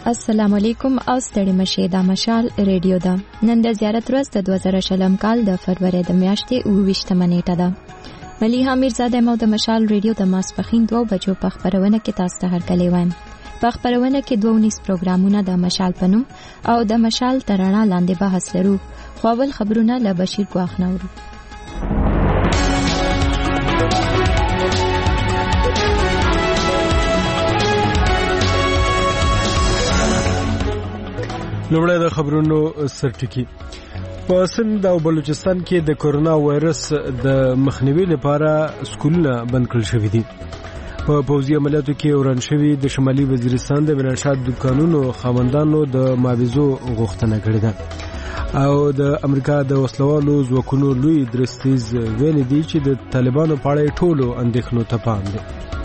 السلام علیکم او ستړي مشه دا مشال ریډیو ده. نن د زیارت ورځ د 2020 کال د فروری د میاشتې 28 نیټه ده. ملیحه میرزاده مو د مشال ریډیو د ماسپخین 2 بجو په خبرونه کې تاسو ته هرکلی وایم. په خبرونه کې 2 پروګرامونه د مشال پنوم او د مشال ترانه لاندې بحث لرو. خو اول خبرونه له بشیر ګواخ نورو. لومړی د خبرونو سرټکی. په سند او بلوچستان کې د کورونا وایرس د مخنیوي لپاره سکولونه بند کړل شوي دي. په پوځي عملیاتو کې وران شوي د شمالي وزیرستان د منشات دکانونو خاوندانو د معاوضو غوښتنه کړې ده او د امریکا د وسلوالو ځواکونو لوی درستیز ویلي دي چې د طالبانو په اړه ټولو اندېښنو ته پام دی.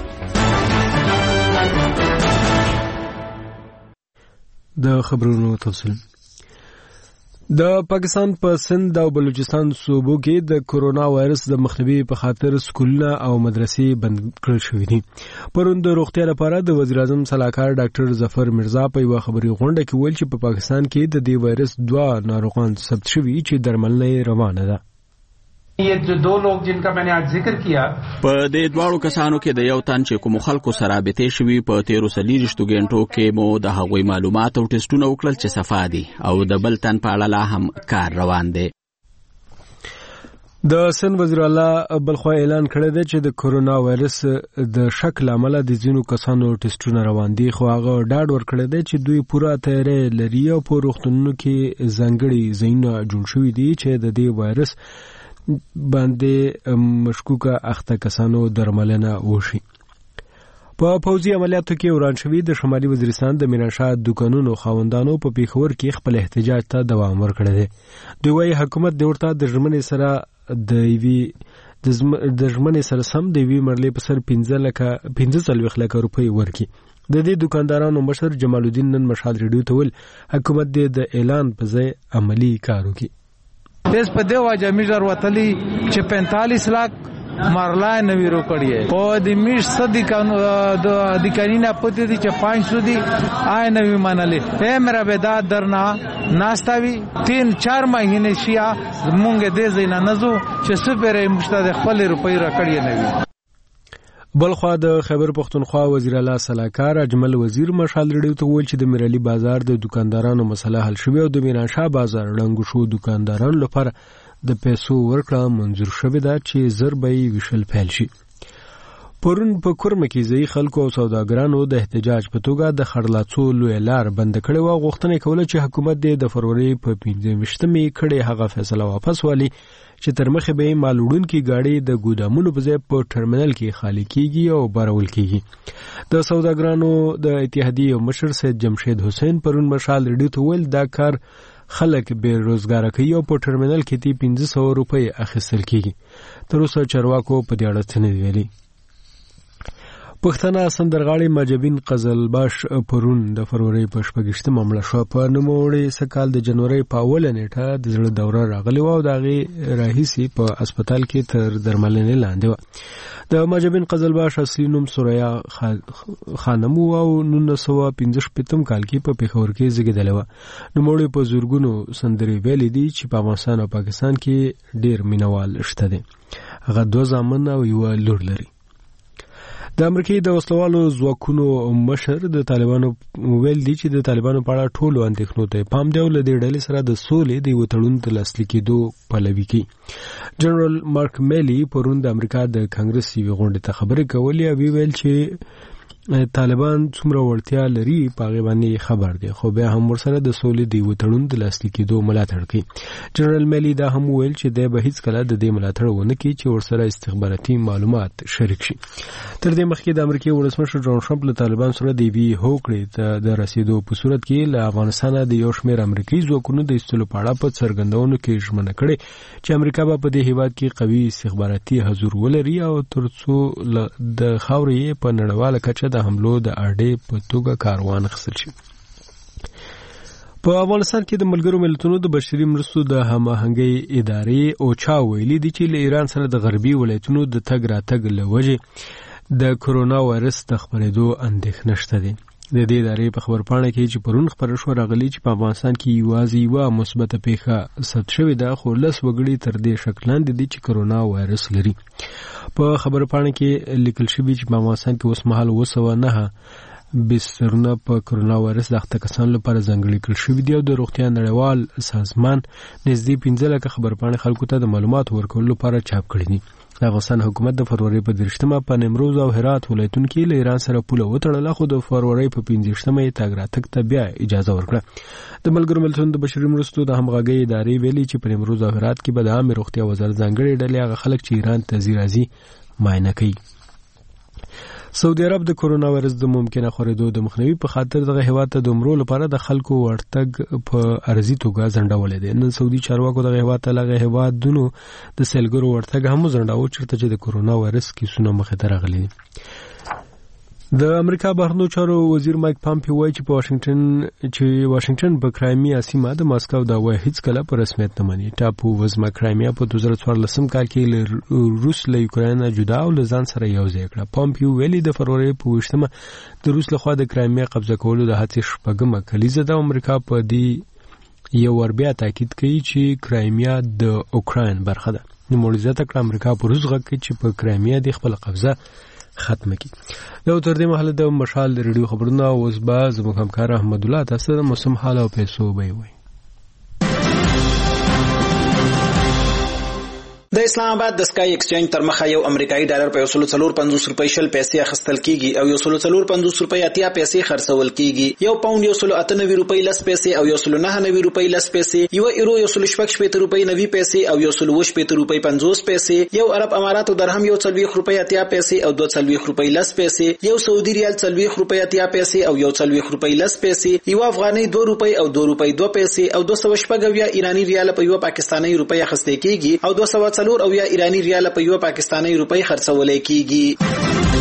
د خبرونو تفصیل. د پاکستان په سند او بلوچستان صوبو کې د کورونا وایرس د مخنیوي په خاطر سکولونه او مدرسې بند کړل شوې دي. پرون د روغتیا لپاره د وزیر اعظم صلاحکار ډاکټر ظفر مرزا په یو خبري غونډه کې ویل چې په پاکستان کې د دې وایرس 2 ناروغان ثبت شوي چې درملنه روانه ده. ये जो 2 लोग जिनका मैंने आज जिक्र किया په دې دواړو کسانو کې د یو تن چې کوم خلکو سره رابطه شوي په 13 غنټو کې مو د هغوی معلومات او ټیسټونه وکړل چې صفا دي او د بل تن په اړه لا هم کار روان دی. د سند وزیر اعلی بلخوا اعلان کړی دی چې د کورونا وایرس د شک لامل د ځینو کسانو ټیسټونه روان دي، خو هغه ډاډ ورکړی دی چې دوی پوره تیاری لري او په روغتونونو کې ځانګړي ځایونه جوړ شوي دي چې د دې وایرس باندې مشکوکه اخته کسانو درملنه وشي. په پوځي عملیاتو کې وران شوي د شمالي وزیرستان د منشات دکانونو خاوندانو په پیښور کې خپل احتجاج ته دوام ورکړی دی. دوی وايي حکومت د ورته د ژمنې سره سم د وی مرلې په سر 15 لک روپۍ ورکړي. د دې دکاندارانو مشر جمال الدین نن مشال ریډیو ته ویل حکومت د اعلان په ځای عملی کار وکړي. دیس په دی واجه میجر وتلی چې 45 लाख مرلای نوی رو کړی او د میش صدی کانو د کانینا پته دي چې 500 دي آی نوی منلې اے میرا بدا درنا ناستاوی 3-4 مہینے شیا مونږ دې زینا نزو چې سپره مشته خپل روپۍ را کړی نوی. بلخوا د خیبر پختونخوا وزیر اعلی صلاحکار اجمل وزیر مشال ریډیو ته ویل چې د میرالي بازار د دکاندارانو مسله حل شوه او د میناشا بازار ړنګ شو دکاندارانو لپاره د پیسو ورکړه منظور شوه دا چې ضربې وشل فعال شي. پرون په کورم کې ځای خلکو او سوداګرانو د احتجاج په توګه د خړلاڅو لوی لار بند کړي او غوښتنه کوله چې حکومت د فروری په 15مې کړي هغه فیصله واپس والی چې تر مخه به مالوډونکو گاډي د ګودامونو په ځای په ټرمینل کې خالی کیږي او بارول کیږي. د سوداګرانو د اتحادیې مشر سید جمشید حسین پرون مشال ریډیو ته ویل دا کار خلک به روزګار کوي او په ټرمینل کې 1500 روپۍ اخیستل کیږي. تر اوسه چارواکو په دې اړه څه نه ویلي. پښتنه سندرغاړي ماجبین قزلباش پرون د فروری په 28 مړه شو. په نوموړي سکال د جنوري په اوله نیټه د زړه دوره راغلی و او دغه راهیسي په هسپتال کې تر درملنې لاندې و. د ماجبین قزلباش اصلي نوم سوریا خانم او 1915 کال کې په پیښور کې زیږیدلی و. نوموړي په زورګونو سندري ویلي دي چې په افغانستان او پاکستان کې ډیر مینوال شته دي. هغه 2 زامن او یو لور لري. د امریکای د وسلوالو ځواکونو مشر د طالبانو ویل دي چې د طالبانو په اړه ټولو اندېښنو ته پام دی او له دې ډلې سره د سولې د وټړون د لاسلیک کېدو پلوي کوي. جنرال مارک میلی پرون د امریکا د کانګرس یوې غونډې ته خبرې کولې او ویل چې طالبان څومره ورتیا لري په هغه باندې خبر دی، خو بیا هم ورسره د سولې د وټړون د لاسلیک کېدو ملاتړ کوي. جنرال میلی دا هم ویل چې د به هیڅ کله د دې ملاتړ ونه کوي چې ورسره استخباراتي معلومات شریک شي. تر دې مخکې د امریکای ولسمشر ډونالډ ټرمپ له طالبان سره د وی هوکړې ته د رسیدو په صورت کې له افغانستان د یو شمېر امریکایي ځواکونو د ایستلو په اړه په څرګندونو کې ژمنه کړې چې امریکا به په دې هیواد کې قوي استخباراتي حضور ولري او ترڅو د خاورې په نړیواله کچه د حملو د اړې په توګه کاروان خسل شي. په افغانستان کې د ملګرو ملتونو د بشري مرستو د هماهنګۍ ادارې اوچا ویلي دي چې له ایران سره د غربي ولایتونو د تګ راتګ له وجې د کورونا وایرس د خپرېدو اندېښنه شته دي. د دې ادارې په خبرپاڼه کې چې پرون خبره شوه راغلي چې په افغانستان کې یوازې یوه مثبته پیښه ثبت شوې ده، خو 10 وګړي تر دې شک لاندې دي چې کرونا وایرس لري. په خبرپاڼه کې لیکل شوي چې په افغانستان کې اوس مهال 209 بسترونه په کرونا وایرس د اخته کسانو لپاره ځانګړي کړل شوي دي او د روغتیا نړیوال سازمان نږدې 15 لکه خبرپاڼې خلکو ته د معلوماتو ورکولو لپاره چاپ کړي دي. د افغانستان حکومت د فروری په 30مه په نیمروز او هرات ولایتونو کې له ایران سره پوله وتړله، خو د فروری په 15مه یې تګ راتګ ته بیا اجازه ورکړه. د ملګرو ملتونو د بشري مرستو د همغږۍ ادارې ویلي چې په نیمروز او هرات کې به د عامه روغتیا وزارت ځانګړې ډلې هغه خلک چې ایران ته ځي راځي معاینه کوي. سعودي عرب د کرونا وایرس د ممکنه خورېدو د مخنیوي په خاطر دغه هیواد ته د عمرو لپاره د خلکو ورتګ په ارزي توګه ځنډولې ده. نن سعودي چارواکو دغه هیواد ته لغه هیوادونو د سیلګرو ورتګ هم ځنډاوه چېرته چې د کرونا وایرس کیسونه مخې ته راغلي دي. د امریکا بهرنیو چارو وزیر مایک پامپیو وایي چې واشنگټن په کرایمیا سیمه د ماسکو د وای هیڅ کله په رسمیت نه مني. ټاپو وزمه کرایمیا په 2014 کال کې روس له یوکرين جدا او له ځان سره یو ځای کړه. پامپیو ویلي د فروری په 20مه د روس لخوا د کرایمیا قبضه کولو د هڅې شپږمه کلیزه د امریکا په دې یو ور بیا تاکید کوي چې کرایمیا د اوکراین برخه ده. نو مولزه تک امریکا په روس غږ کې چې په کرایمیا د خپل قبضه ختمه کی. دا تر دې مهاله د مشال ریډیو خبرونه اوس به زموږ همکار احمد الله تاسو د موسم حال او پیسو به وي. د اسلام آباد د سکای ایکسچینج تر مخه یو امریکایي ډالر په 150 روپۍ شل پیسې اخیستل کیږي او 150 روپۍ اتیا پیسې خرڅول کیږي. یو پاوند 198 روپۍ لس پیسې او 199 روپۍ لس پیسې، یو یورو 116 روپۍ 90 پیسې او 120 روپۍ 50 پیسې، یو عرب اماراتو درهم 140 روپۍ اتیا پیسې او 240 روپۍ لس پیسې، یو سعودي ریال 40 روپۍ اتیا پیسې او 140 روپۍ لس پیسې، یو افغاني 2 روپۍ او 2 روپۍ 2 پیسې او 240 ایرانی ریال په یو پاکستانی روپۍ اخیستل کیږي او 200 او یا ایرانی ریال په یو پاکستانی روپۍ خرڅول کیږي.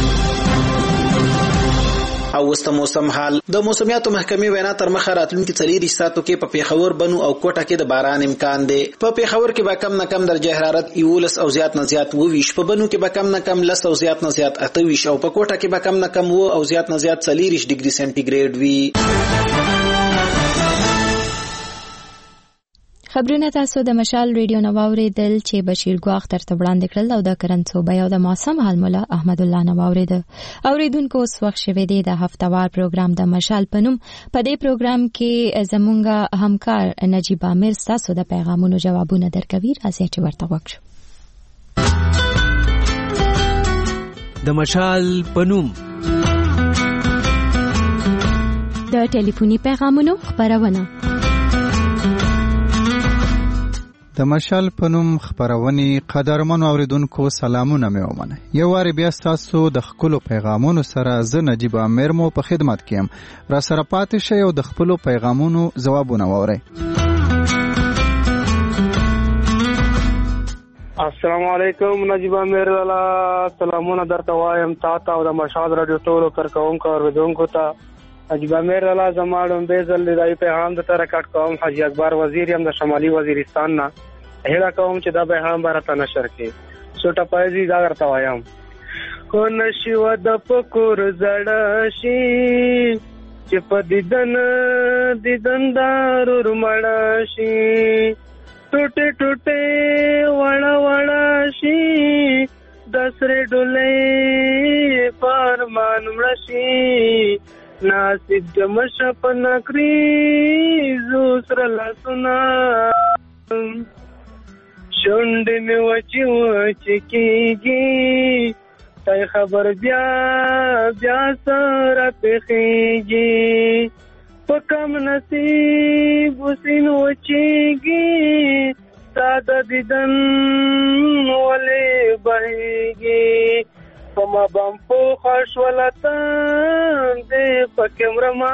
او وسته موسم حال د موسمیاتو محکمې وینا تر مخه راتلونکي 4 ساعتو کې په پیښور بنو او کوټه کې د باران امکان دی. په پیښور کې به کم نه کم درجه حرارت 11 او زیات نه زیات 20، په بنو کې به کم نه کم 10 او زیات نه زیات 28 او په کوټه کې به کم نه کم 9 او زیات نه زیات 40 ډیګري سنټیګریډ وي. خبرونه تاسو د مشال ریډیو نو واوریدل چې بشیر ګواخ تر وړاندې کړل او د کرنڅو بیا د موسم حال مولا احمد الله نو واورید. اوریدونکو اوس وخت شوه دی د هفتوار پروګرام د مشال پنوم. په دې پروګرام کې زمونږ همکار نجیب امیر تاسو د پیغامونو جوابونه درکوي. راځي چې ورته وکړو. د مشال پنوم د ټلیفوني پیغامونو خبرونه. د مشال پنوم خبرونی قدرمن اوریدونکو سلامونه مې ومنه. یو واری بیا تاسو د خپل پیغامونو سره ز نجیب امیر مو په خدمت کیم. را سره پاتې شئ او د خپل پیغامونو جوابونه وورئ. السلام علیکم نجیب امیر الله، سلامونه درته وایم تاسو او د مشال رادیو ټولو کارکونکو اوریدونکو ته. نجیب امیر الله زماړم بیزل دای پیغام د تر کټ کوم حاجی اکبر وزیر یم د شمالي وزیرستان نه. هله کوم چې دا پیغام برته نشر کړي. سوټه پایزي دا درته وایم. کو نشو د پکور زړه شي چې په دیدندار ورمړ شي، ټوټه ټوټه وړه وړه شي، دسره ډولې فرمان مړشي، ناسب جمش پنکری زوسر لسنا شوند می وچی وچی کیگی، تای خبر بیا بیا سر پخیگی، پکم نصیب سین وچیگی، ساده دیدن ولی بهیگی، کما بم پو خوش ولتان دے پکم رما.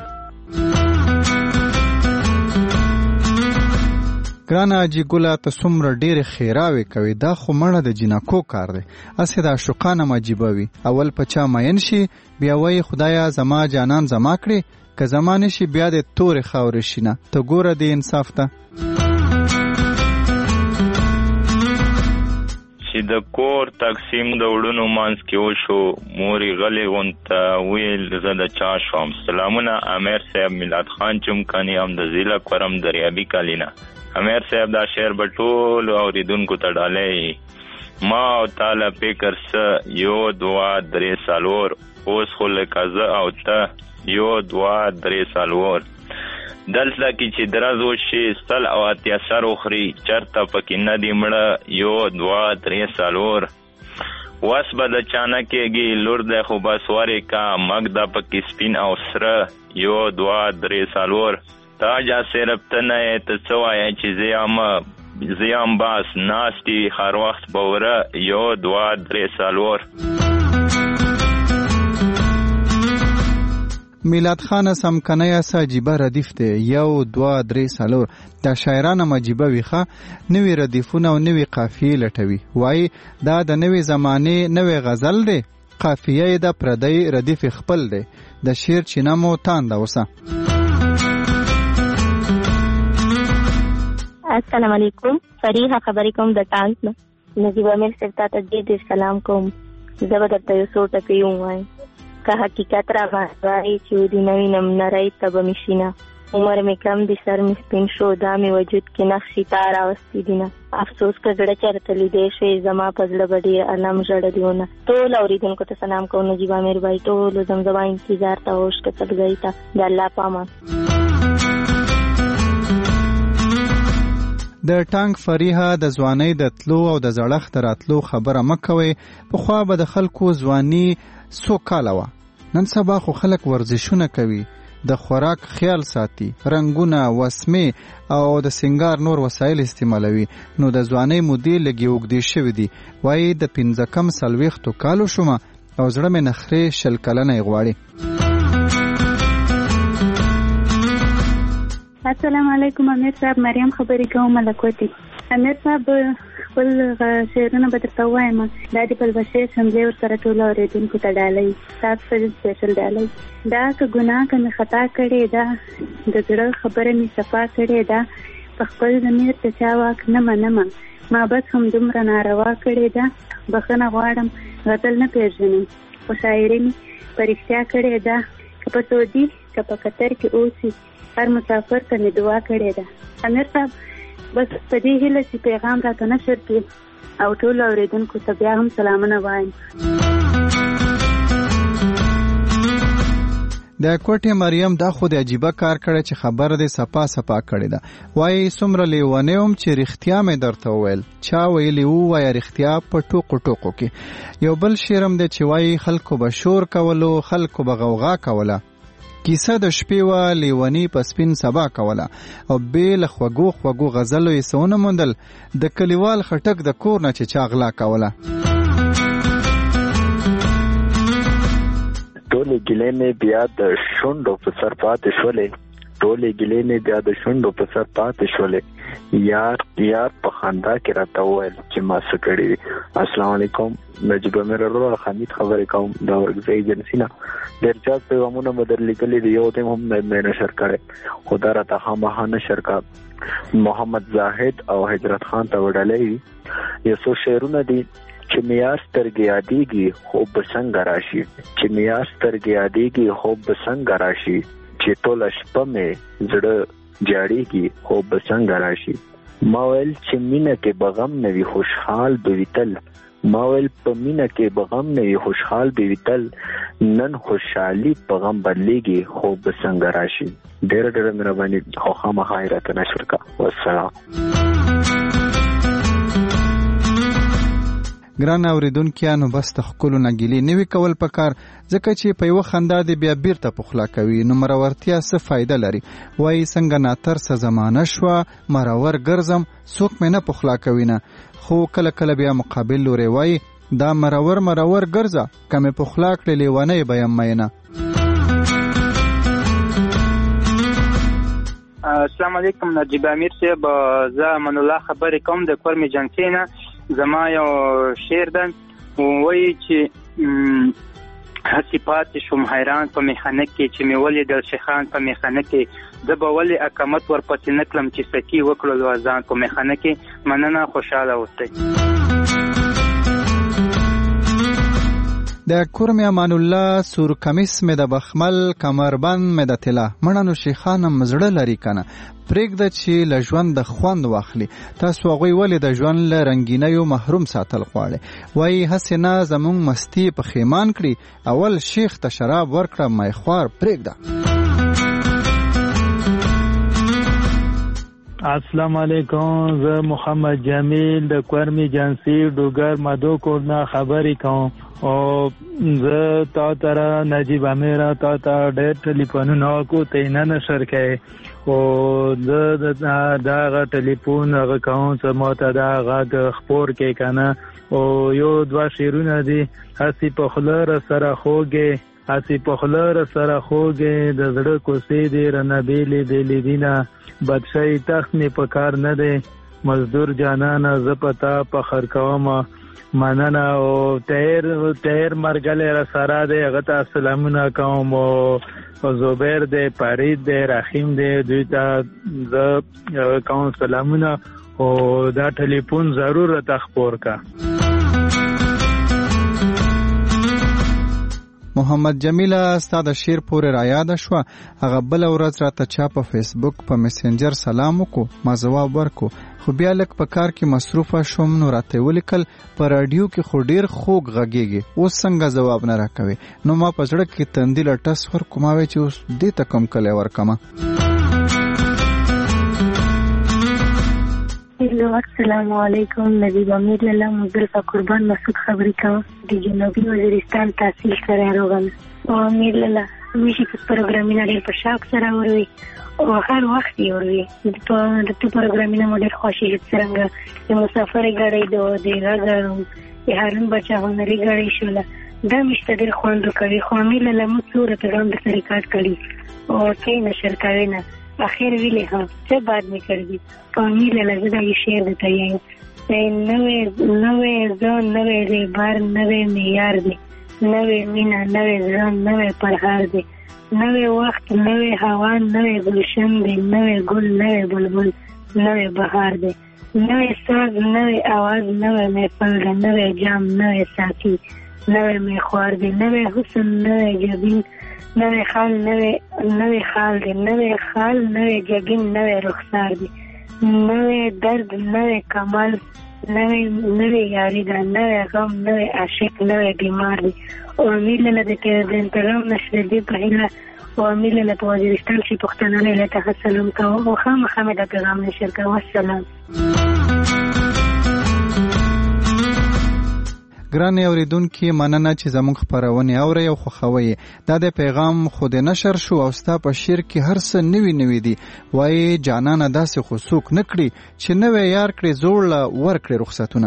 ګرانه اجي ګوله ته څومره ډېرې ښېراوې کوي، دا خو مړه د جنکو کار دی. هسې د عاشقانه عجیبه وي، اول په چا مین شي بیا وایي خدایه زما جانان زما کړې، که زما نه شي بیا د تورې خاورې شي نه. ته ګوره دې انصاف ته. چې د کور تقسیم د وړونو منځ کې وشو مورې غلې غونته ویل زه د چا شوم. سلامونه امیر صاحب میلاد خان چمکني هم د ضلع کرم دریابي کلینا. امیر صاحب دا شعر به ټولو اورېدونکو ته ډالۍ ما او تعالی فکر څه یو دوه درې څلور اوس خو لکه زه او ته یو دوه درې څلور دلته کې چې درز وشي 100 سر وخوري چرته پکې نه دی مړه یو دوه درې څلور وس به د چانه کېږي لور دی خو بس ورې کا مګ د پکې سپین او سره یو دوه درې څلور تاجا صرف ته نه یې ته څه وایې چې زه یم باس ناستي هر وخت به وره یو دوه درې څلور. میلاد خان سمکنی اسا عجیبه ردیف دی یو دوه درې څلور د شاعرانو عجیبه ویخه نوې ردیفونه او نوې قافیې لټوي وایي دا د نوې زمانې نوې غزل دی قافیه یې د پردی ردیف خپل دی د شعر چینه مو تانده اوسه. السلام علیکم فریحه خبرې کوم د ټانک نه نجیب امیر صاحب ته ډېر سلام کوم. زه به درته یو څو ټکي ووایم که حقیقت را باندې چې د نوی نمنرۍ تبه مشینه عمر می کم دی سر می سپین شو دا می وجود کې نقشې تا راوستي دینه افسوس که زړه چېرته لیدی شوی زما په زړه به ډېر الم ژړلیونه. ټول اورېدونکو ته سلام کوم نجیب امیر بھائی ټولو زمزمه انتظار ته هوش کسبګۍ ته د الله په امان. د ټانک فریحه د ځوانۍ د تلو او د زړښت راتلو خبره مه کوئ. پخوا به د خلکو ځواني څو کاله وه نن سبا خو خلک ورزشونه کوي د خوراک خیال ساتي رنګونه وسمې او د سنگار نور وسایل استعمالوي نو د ځوانۍ مودې لږې اوږدې شوي دي. وایي د 15 40 کالو شومه او زړه مې نخرې 20 کلنه یې غواړي. السلام علیکم امیر صاحب مریم خبرې کوم ملکوتی. امیر صاحب خپل شعرونه به درته ووایم دا د پلوشې شملې ورسره ټولو اورېدونکو ته ډالۍ تاسو ته سپیشل ډالۍ. دا که ګناه که مې خطا کړې ده د زړه خبره مې صفا کړې ده په خپل ضمیر ته چا واک نه منمه ما بس همدومره ناروا کړې ده بخښنه غواړم غزل نه پېژنم خو شاعري مې په رښتیا کړې ده که په سعودي که په قطر کې اوسي هر مسافر ته مې دعا کړې ده. امیر صاحب بس په دې هیله چې پیغام راته نشر کړي او ټولو اورېدونکو ته بیا هم سلامونه وایم. د کوټې مریم دا خو د عجیبه کار کړی چې خبره دې صفا صفا کړې ده. وایي څومره لیونی وم چې رښتیا مې درته وویل چا ویلي ووایه رښتیا په ټوقو ټوقو کې. یو بل شعر هم دی چې وایي خلکو به شور کولو خلکو به غوغا کوله کیسه د شپې وه لیونی په سپین سبا کوله او بې له خوږو خوږو غزلو یې څه ونه موندل د کلیوال خټک د کور نه چې چا غلا کوله. ټولې ګیلې مې بیا د شونډو په سر پاتې شولې ټولې ګیلې مې بیا د شونډو په سر پاتې شولې یار په خندا کې راته وویل چې ما څه کړي دي. السلام علیکم نجیب امیر ورور حمید خبرې کوم د ورکزۍ ایجنسي نه. ډېر زیات پیغامونه مې درلیکلي دي یو ټیم هم مې نشر کړی خو دا راته خامخا نشر کړه. محمد زاهد او هجرت خان ته وډالۍ یو څو شعرونه دي چې میار سترګې یادېږي خوب به څنګه راشي چې میار سترګې یادېږي خوب به څنګه راشي چې ټوله شپه مې زړه جاړېږي خوب به څنګه راشي. ما ویل چې مینه کې به غم نه وي خوشحال به وي تل ما ویل په مینه کې به غم نه وي خوشحال به وي تل نن خوشحالي په غم بدلېږي خوب به څنګه راشي. ډېره ډېره مهرباني خو خامخا یې راته نشر کړه. والسلام. ګران اوریدونکو بس د ښکلو نه ګیلې نه وي کول پکار ځکه چې په یوه خندا دې بیا بیرته پخلا کوي نو مرورتیا څه فایده لري. وایي څنګه ناترسه زمانه شوه مرور ګرځم څوک مې نه پخلا کوي نه خو کله کله بیا مقابل لورې وایي دا مرور ګرځه که مې پخلا کړې لیونی به یم مینه. السلام علیکم نجیب امیر صاحب زه امان الله خبرې کوم د کورمې جنکۍ نه. زما یو شعر ده وایي چې هسې پاتې شوم حیران په میخانه کې چې مې ولیدل شیخان په میخانه کې زه به ولې اقامت ورپسې نه کړم چې سکي وکړلو اذان په میخانه کې. مننه خوشحاله اوسئ. د کورم امان الله سور کمیس مې د بخمل کمربند مې د طلا مړنو شیخانم مزړه لري کنه پرېږده چې له ژوند د خوند واخلي تاسو هغوی ولې د ژوند له رنګینیو محروم ساتل غواړئ وایي هسې نه زموږ مستی پښیمان کړي اول شیخ ته شراب ورکړه میخوار پرېږده. السلام علیکم، زه محمد جمیل د کورمی جنسی ډوګر مدو کورنا خبرې کوم او زه تا ترا نجیب امیر تا ډېر ټلیفونونه کو ته نه نشر کړي او زه دا ټلیفون هغه کوم چې ماته دا غږ خبر کې کنه او یو دوا شیرونه دي هسي په خلر سره خوږه هسي په خلر سره خوږه د زړه کوسې دي رنبېلې دې لیدینا بدشای تخت می پکار نه دی مزدور جانانا زپتا پخر کوم مننه او تیر مرګله را سره دی غته سلامونه کوم او زبیر دی فرید دی رحیم دی دوی ته ز کوم سلامونه او دا ټلیفون ضرور تخپور کا. محمد جمیله ستا د شیر پورې را یاد شوه هغه بله ورځ راته چا په فیسبوک په میسنجر سلام وکړو ما ځواب ورکړو خو بیا لږ په کار کې مصروفه شوم نو راته ولیکل په راډیو کې خو ډېر خوږ غږېږي اوس څنګه ځواب نه راکوي نو ما په زړه کې تندي له ټس ورکړو ما وی چې اوس دې ته کوم کلی ورکمه. السلام علیکم، نجیب امیر لاله مزدلفه قربان مسعود خبرې کوم د جنوبي وزیرستان تحصیل سره راغلم او امیر لاله همیشه په پروګرامینه ډېر په شوق سره وروي او هر وخت یې وروي د تو پروګرامینه مو ډېر خوښېږي څرنګه د مسافرې ګاډۍ د غږ د هارون بچا هنري ګاډۍ شوله دا مې شته ډېر خوند وکوي خو امیر لاله موږ څومره پیغام درته ریکارډ کړي او ته یې نشر کوې نه آخر ویلے ہاں سے بعد میں کر دی پانی لگا یہ شعر بتائیے نوے زون نوے ریبار نوے معیار دے نوے مینا نوے زون نوے پرہار دے نوے وقت نوے ہوا نوے گلشن دے نوے گل نوے بلبل نوے بہار دے نوے ساز نوے آواز نوے محفل دے نوے جام نوے ساتھی نوے میخوار دے نوے حسن نوے جبین نوے خال نوے خال دے نوے خال نوے جگن نوے رخسار دے نوے درد نوے کمال نوے یاری دا نوے غم نوے عاشق نوے بیمار دے او امیر لاله د انتظام نشر دی په هیله او امیر لاله په وزیرستان شي پښتانه له ته سلام کوم او خامخا د پیغام نشر کوم. السلام. ګران اوریدونکي مننه چې زموږ خپرونه اوري او خوښوي دا د پیغام خود نشر شو او ستا په شیر کې هر څه نوي دي وایي جانانه داسې خو څوک نه کړي چې نوې یار کړي زوړ له ورکړي رخصتونه.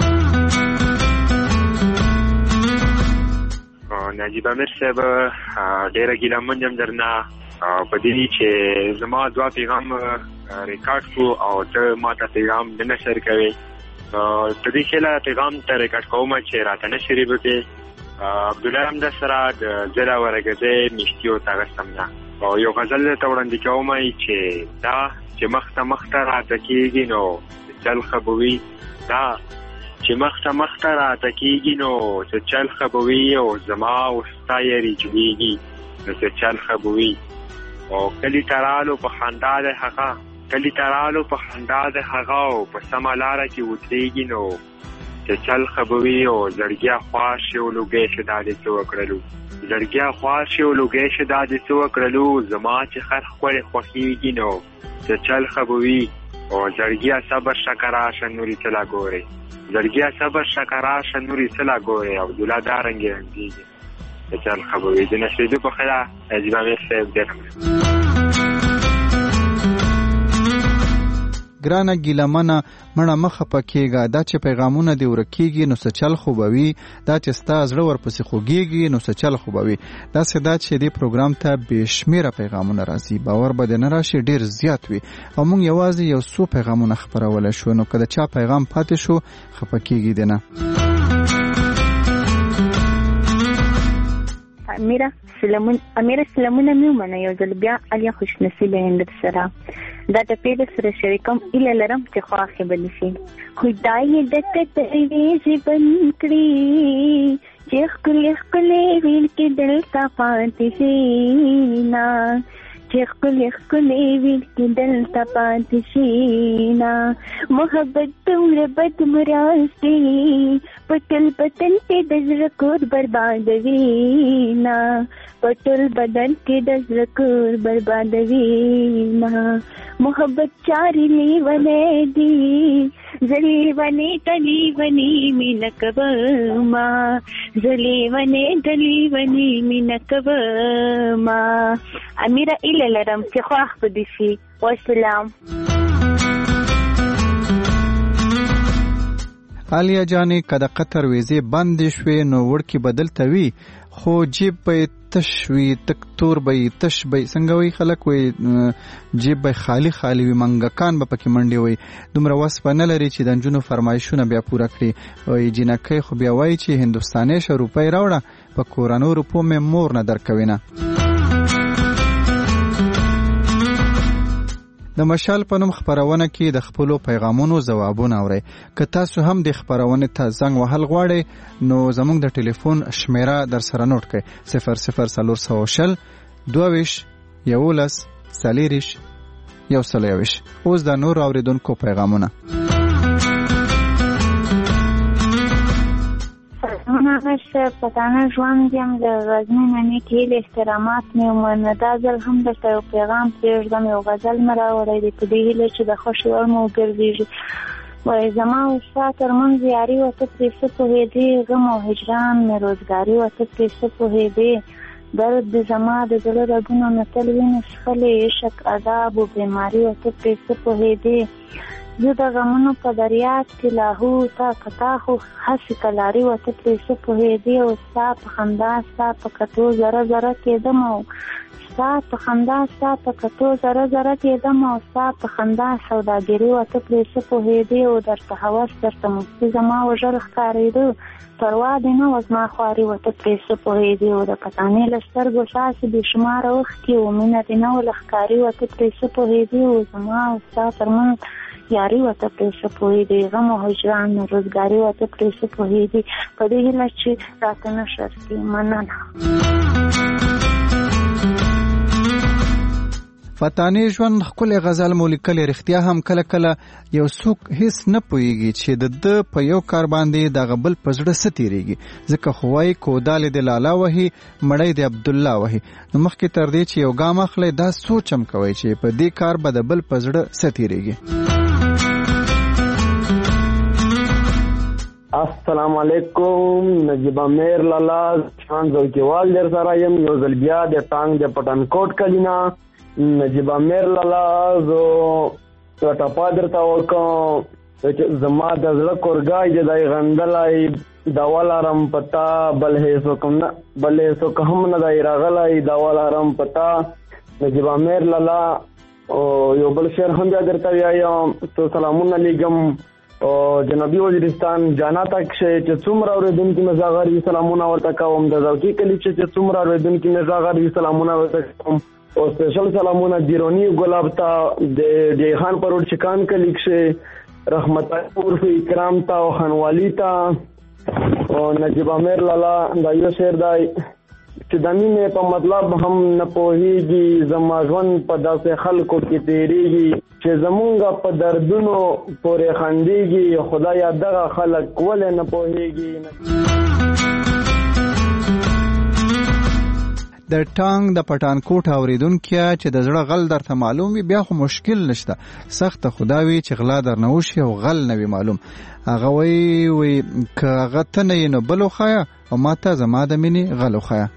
نجیب امیر صاحب ډېره ګیله منم درنه په دې چې زما دوه پیغام ریکارډ کړو او ته ماته پیغام نه نشر کوې د دې خلا پیغام ته ریکارډ کوم چې راته نشری وکړي عبدالله حمد سره د زړه ورګځې مشتیو تاغستم نه او یو غزل ته وړاندې کوم چې دا چې مخته راته کېږي نو چل خبوي دا چې مخته راته کېږي نو چې چل خبوي او زما وستا یې ریجويږي نو چې چل خبوي او کلی ترالو په خندا ده هغه کلی ترالو په خندا ده هغه او په سمه لاره کې ودرېږي نو چې چل خبوي او زړګیا خواش او لوګې شه دادې څه وکړلو زړګیا خواش او لوګې شه دادې څه وکړلو زما چې خر خورې خوښېږي نو چې چل خبوي او زړګیا صبر شکراشه نوري څه لا ګورې زړګیا صبر شکراشه نوري څه لا ګورې عبدالله دارنګې رنګېږي چې چل خبوي د نشریدو په خلا نجیب امیر صاحب ډېر ګرانه ګیلمنه مړه مخه پکېږه دا چې پیغامونه دې ورکېږي نو څه چل خو به وي دا چې ستا زړه ورپسې خوږېږي نو څه چل خو به وي داسې دا چې دې پروګرام ته بې شمېره پیغامونه راځي باور به دې نه راشي ډېر زیات وي او موږ یوازې یو څو پیغامونه خپرولی شو نو که د چا پیغام پاتې شو خفه کېږي دې نه. امیره سلامونه مې ومنه یو ځل بیا الیا خوشنصیبه هند سره دا د پیډ سره شریکم اله لرم چې خواخې بنشي خدای د تدریج بن کړی چې ښکلې ویل کې دلته پاتې شینا چې ښکلې ویل کې دلته پاتې شینا محبت دومره بد مراد دی پټل بدن کې د زړه کور بربادوینا پټل بدن کې د زړه کور بربادوینا محبت چاري لیونې دي زلیونې تلیونې مینه کوما زلیونې تلیونې مینه کوما امیره ایله لرم چې خوښ به دي شي والسلام. عالیه جانې که د قطر ویزې بندې شوې نو وړکې بدل ته وي خو جیب به تش وي تک تور به تش به څنګه وي خلک وي جیب به خالی وي منګکان به پکې منډې وي دومره وس به نه لري چې د نجونو فرمایشونه بیا پوره کړي وایي جینکۍ خو بیا وایي چې هندوستاني شه روپۍ راوړه په کورنو روپو مې مور نه درکوي نه. د مشال په نوم خپرونه کې د خپلو پیغامونو ځوابونه اورئ. که تاسو هم د خپرونې ته زنګ وهل غواړئ نو زموږ د ټلیفون شمیره در سره نوٹ کړئ 00420 22 11 40 121. اوس د نور اوریدونکو پیغامونه. هغه پټانه ژوند یم د غزني نه کې احترامات مې ومنه دا ځل هم درته یو پیغام پرېږدم یو غزل مې راوړی دی په دې هیله چې د خوښې وړ مو وګرځېږي. وایي زما او ستا ترمنځ یاري وه ته پرې څه پوهېدې غم او هجران مې روزګاري وه ته پرې څه پوهېدې درد د زما د زړه رګونو نه تل وینې څښلې عشق عذاب و بیماري وه ته پرې څه پوهېدې زه د غمونو په دریاب کې لاهو تا کتا خو هسې کلاري وه ته پرې څه پوهېدې او ستا په خندا ستا په کتو ذره ذره کېدم او ستا په خندا ستا په کتو ذره ذره کېدم او ستا په خندا سوداګري وه ته پرې څه پوهېدې او درته هوس درته مستي زما وژل ښکارېده پروا دې نه وه زما خواري وه ته پرې څه پوهېدې او د پټانې له سترګو څاڅې بې شماره اوښکې او مینه دې نه وه له ښکاري وه ته پرې څه پوهېدې او زما او ستا ترمنځ یاري وه ته پرې څه پوهېدې غم او هجران روزګاري وه ته پرې څه پوهېدې په دې هیله چې راته نه شرطي مننه. فتانې ژوند ښکلی غزل مو لیکلی رښتیا هم کله کله یو څوک هیڅ نه پوهېږي چې د ده په یو کار باندې دغه بل په زړه څه تېرېږي ځکه خو وایي کودالې د لالا وهي مړی د عبدالله وهي نو مخکې تر دې چې یو ګام اخلی دا سوچ هم کوئ چې په دې کار به د بل په زړه څه تېرېږي. السلام علیکم نجیب امیر لالا شان زوکیوال در سره یم یو ځل بیا د ټانګ د پټانکوټ کلینا نجیب امیر لالا زو ټپا درته وکړم چې زما د زړه کورګای د دی غندلی دوا لرم پتا بل هیڅوک هم نه دی راغلی دوا لرم پتا نجیب امیر لالا یو بل شعر هم بیا درته وایم تو سلامونه لیږم جنوبي وزیرستان جانا تک چې څومره اورېدونکي مې زاغري سلامونه ورته کوم د زوکي کلي چې څومره اورېدونکي مې زاغري سلامونه ورته کوم او سپیشل سلامونه دیرونی ګلاب ته د جیخان پروډ چکان کلی کې رحمت عرف اکرام ته او خنوالی ته او نجیب امیر لالا دا یو شعر دی چې د مینې په مطلب هم نه پوهېږي زما ژوند په داسې خلکو کې تېرېږي چې زمونږ په دردونو پورې خندېږي خدایه دغه خلک ولې نه پوهېږي. د ټانګ د پټانکوټ اوریدونکي چې د زړه غل درته معلوم وي بیا خو مشکل نشته سخت خدا وي چې غلا در نه وشي او غل نه وي معلوم هغه وي که هغه ته نه یې نو بل وښایه او ما ته زما د مینې غل وښایه.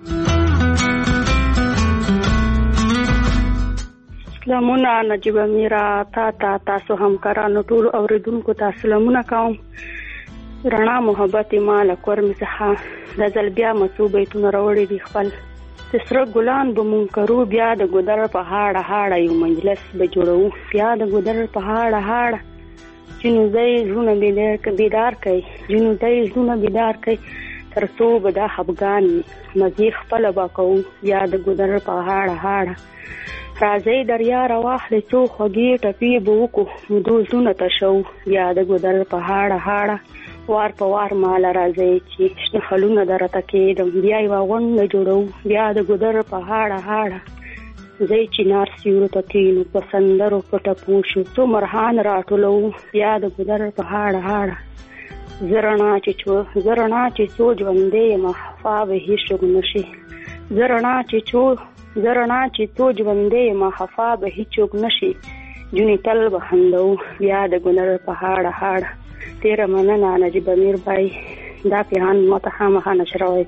سلامونه نجیب امیره تاسو همکارانو ټول اوریدونکو ته سلامونه کوم. رڼا محبت ما له کورمې څخه د ځل بیا مڅو بیتونه راوړي دي خپل د سره ګلان به مونږ کرو بیا د ګودر په هاړه هاړه یو مجلس به جوړو بیا د ګودر په هاړه هاړه جنوزۍ زړونه بیدار کوي جنوزۍ زړونه بیدار کوي تر څو به دا خفګان وي مزې خپله به کوو بیا د ګودر په هاړه هاړه راځئ دریا راواخلئ څو خوږې ټپې به وکړو مودو زړونه تشو بیا د ګودر په هاړه هاړه وار په وار مال راځي چې شنه خلونه درته کېدم بیا یې غونډه جوړو بیا د ګودر په هاړه زي چنار سیورو ته کینو په سندرو پټه پوشو څو مرهان راټولو بیا د ګودر په هاړه زرنا چې څو ژوندې محفا به هیڅ نشي زرنا چې څو ژوندې محفا به هیڅ نشي جونی تل بخندو بیا د ګودر په هاړه تیره مننه نجیب امیر بای دا پیغام ماته خامخا نشروي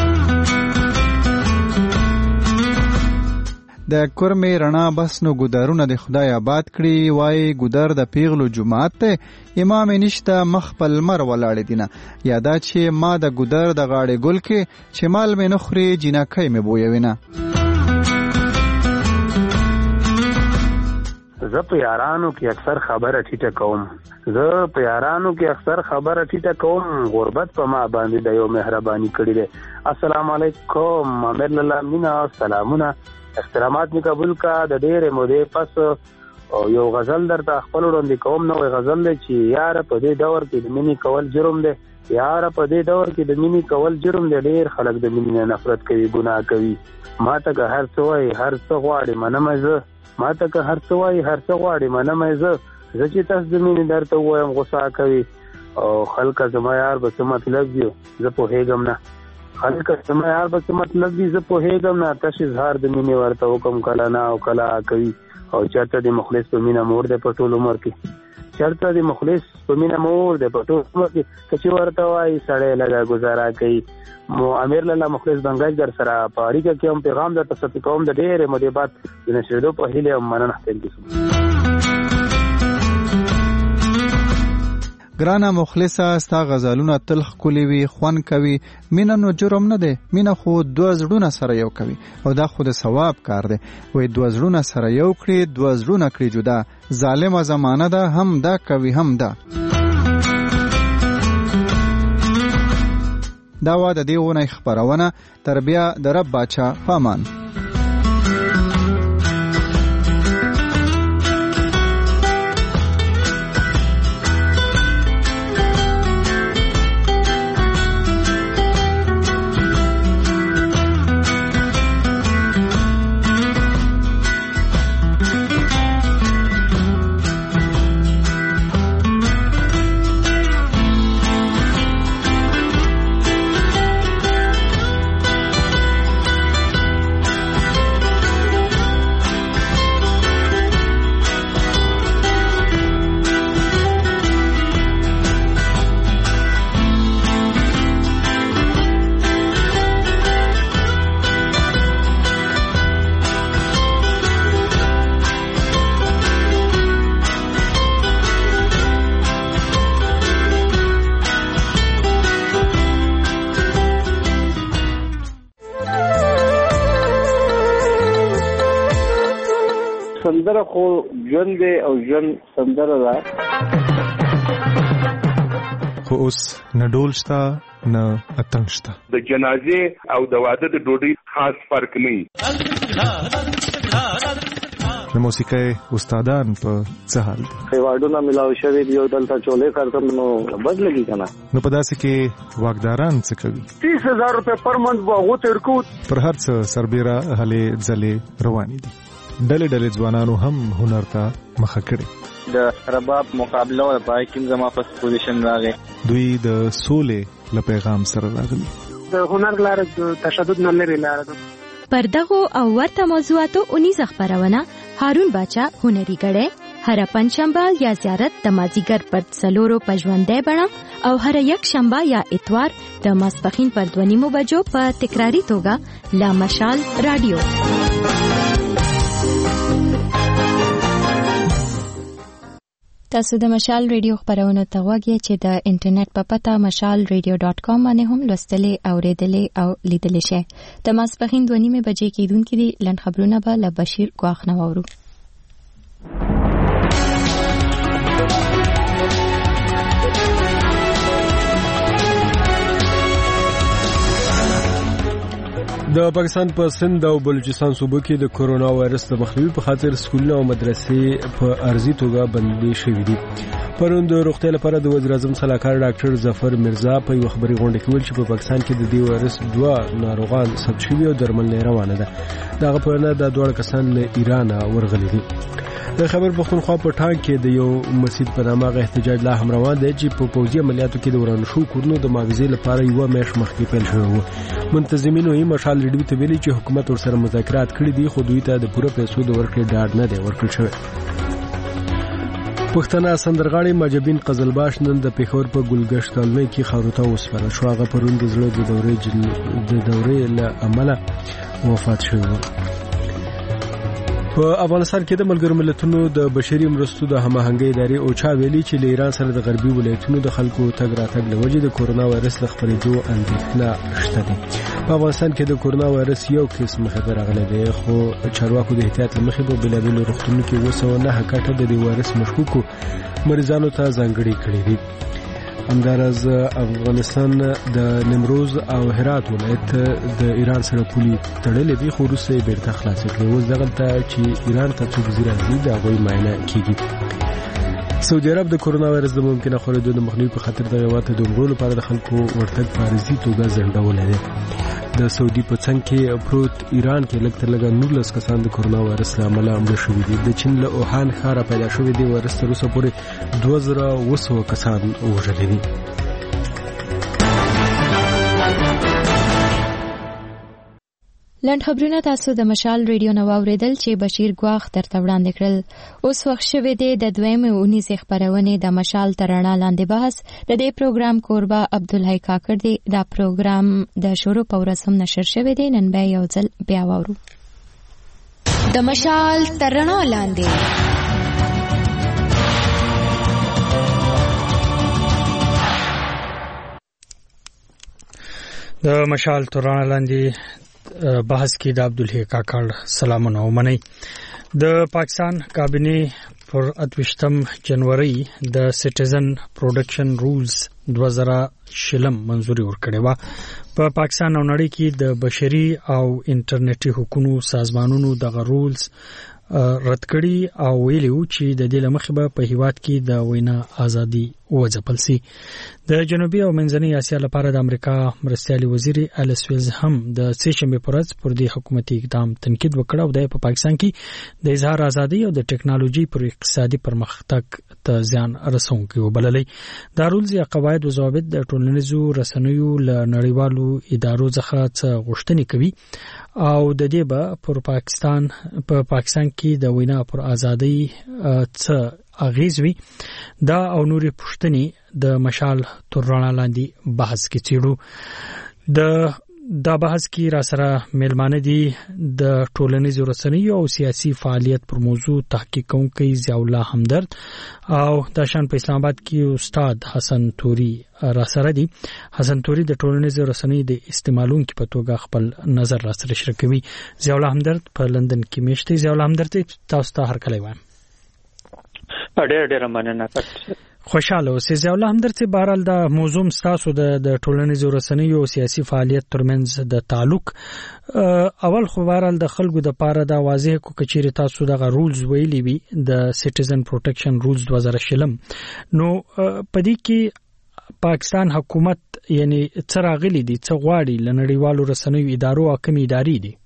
د کورمې رڼا بس نو ګودرونه د خدای آباد کړي وای ګودر د پیغلو جماعت ته امام نشته مخ په لمر ولاړ دینه یادا چې ما د ګودر د غاړې ګل کې چې مال مې نخري جنکۍ مې بویوینه زه په یارانو کې اکثر خبره ټیټه کوم غربت په ما باندې د یو مهرباني کړی دی السلام علیکم امیر الله مینا سلامونه احترامات می قبول کا د ډېرې مودې پس یو غزل درته خپل وړاندې کوم نو غزل دی چې یار په دې دور کې د مینې کول جرم دی ډېر خلک د مینې نه نفرت کوي ګناه کوي ما ته که هر څه وایي هر څه غواړي منم زه زه چې تاسو د مینې درته ووایم غوسه کوي او خلک زما یار به څه مطلب وي زه پوهېږم نه تاسو اظهار د مینې ورته حکم کله نه او کله کوي او چېرته د مخلص په مینه مور دی په ټول عمر کې که چې ورته وایي سړی لږه ګزاره کوي امیر لاله مخلص بنګاج در سره په اړیکه کې هم پیغام درته ثبت کوم د ډېرې مودې بعد د نشرېدو په هیلې هم مننه ښکاري ګرانه مخلصه ستا غزلونه تل ښکلي وي خوند کوي مینه نو جرم نه دی مینه خو دوه زړونه سره یو کوي او دا خو د ثواب کار دی وایي دوه زړونه سره یو کړي دوه زړونه کړي جدا ظالمه زمانه ده هم دا کوي هم دا دا وا د دې غونې خبرونه تر بیا د رب باچا پامان سندره خو ژوند دی او ژوند سندره ده خو اوس نه ډول شته نه اتڼ شته د جنازې او د واده د ډوډۍ خاص فرق نه د موسیقۍ استادان په څه حال دي ایوارډونه ملاو شوي دي او دلته چولې کارتم نو بدلږي کنه نو په داسې کې واکداران څه کوي 30000 روپے پر منټ واغو تر کو پر هر څه سربېره هلې ځلې روانې دي ډلې ځوانانو هم هنر ته مخه کړي د رباب مقابله او پای کې زما فرست پوزیشن راغی دوی د سولې له پیغام سره راغلي د هنر لار د تشدد نه لري لار ده پر دغه او ورته موضوعاتو 19 خبرونه هارون باچا هنري غړې هر پنځشنبه یا زیارت د مازیګر پر څلورو پژوندې بڼه او هر یک شنبه یا اتوار د ماسپخین پر 2:30 بجو په تکراری توګه لا مشال رادیو تاسو د مشال ریډیو خبرونه ته وګورئ چې د انټرنیټ په پته mashalradio.com باندې هم لوستلې اوریدلې او لیدلې شئ د ماسپخین 2:30 بجې کېدونکې دي لن خبرونه به له بشیر ګواخ نه وورو د پاکستان په سند او بلوچستان صوبو کې د کورونا وایرس د مخنیوي په خاطر سکولونه او مدرسې په ارزي توګه بندي شوې دي پرون د روغتیا لپاره د وزیر اعظم صلاحکار ډاکټر ظفر مرزا په یو خبري غونډه کې ویل چې په پاکستان کې د دې وایرس 2 ناروغان ثبت شوي او درملنه روانه ده. دغه په اړه د دوه کسان له ایران ورغلي دي. د خبر پښتونخوا په ټانک کې د یو مسجد په نامه احتجاج لا هم روان دی چې په پوځي عملیاتو کې د ورانو شو کورونو د معاوضې لپاره یو میاشت مخکې پیل شوی و. منتظمینو یې مشال ریډیو ته ویلي چې حکومت ورسره مذاکرات کړي دي خو دوی ته د پوره پیسو د ورکړې ډاډ نه دی ورکړل شوی. پښتنه سندرغاړي ماجبین قزلباش نن د پیښور په ګلګشت کالونی کې خاورو ته وسپارل شو. هغه پرون د زړه د دورې له امله وفات شو. په افغانستان کې د ملګرو ملتونو د بشري مرستو د هماهنګۍ ادارې اوچا ویلي چې له ایران سره د غربي ولایتونو د خلکو تګ راتګ له وجې د کورونا وایرس له خپرېدو اندېښنه شته ده. په افغانستان کې د کورونا وایرس یو کیس مخې ته راغلی دی خو چارواکو د احتیاط له مخې په بېلابېلو روغتونونو کې 209 کټه د دې وایرس مشکوکو مریضانو ته ځانګړي کړي دي. همداراز افغانستان د نیمروز او هرات ولایت د ایران سره پولي تړلې دي خو وروسته یې بیرته خلاصې کړې. اوس دغلته چې ایران ته څوک ځي راځي د هغوی معاینه کیږي. سعودي عرب د کورونا وایرس د ممکنه خپرېدو د مخنیوي په خاطر د هېواد ته د عمرو لپاره د خلکو ورتګ په عارضي توګه ځنډولی دی. د سعودي په څنګ کې پروت ایران کې لږ تر لږه 19 کسان د کورونا وایرس له امله مړه شوي دي. د چین له اوهان ښاره پیدا شوی دی وایرس تر اوسه پورې 2200 کسان وژلي دي. لنډ خبرونه تاسو د مشال ریډیو نو اوریدل چې بشیر ګواخ درته وړاندې کړل. اوس وخت شوی دی د دویمې اونیزې خبرونه د مشال ترانه لاندې بحث. د دې پروګرام کوربه عبدالحی کاکړ دی. دا پروګرام د شروع په ورځ هم نشر شوی دی. نن به یو ځل بیا واورو. د مشال ترانه لاندې د مشال ترانه لاندې بحث کې د عبدالحی کاکړ سلامونه ومني. د پاکستان کابینه پر 28 جنوري د سټیزن پروډکشن رولز 2020 منځوري ورکړې و. په پاکستان او نړۍ کې د بشري او انټرنیټي حقوقو سازمانونو دغه رولز رد کړي او ویلي چې د دې لمخې به په هیواد کې د وینا ازادي وځپل سي. د جنوبي او منځنۍ اسیا لپاره د امریکا مرستیالي وزیر الیس ویلز هم د سېشنبه پر ورځ پر دې حکومتي اقدام تنقید وکړ او د پاکستان کې د اظهار ازادي او د ټکنالوژي پر اقتصادي پرمختګ ته زیان رسونکي وبللې. دا رولز یا قواعد او ضوابط د ټولنیزو رسنیو له نړیوالو ادارو څخه غوښتنې کوي او د دې به په پاکستان کې د وینا پر ازادي څه اغیز وي. دا او نورې پوښتنې د مشال ترانه لاندې بحث کې څېړو. دا بحث کې را سره مېلمانه دي د ټولنیزو رسنیو او سیاسي فعالیت پر موضوع تحقیق کوونکی ضیاء الله همدرد او د شان په اسلام آباد کې استاد حسن توري را سره دي. حسن توري د ټولنیزو رسنیو د استعمالونکو په توګه خپل نظر را سره شریکوي. ضیاء الله همدرد په لندن کې میشته. ضیاء الله همدرد تاسو ته هرکلی وایم. ډېر مننه. خوشاله اوسئ. ضیاء الله همدرد چې بهرحال د موضوع تاسو د ټولنیزو رسنیو او سیاسي فعالیت ترمنځ د تعلق اول خو بهرحال د خلکو د پاره دا واضح کو کچېره تاسو دغه رولز ویلي وي د سټیزن پروټیکشن رولز 2020 نو پدې کې پاکستان حکومت یعنی څه راغلي دي څه غواړي لنړیوالو رسنیو ادارو او کمی ادارې دي.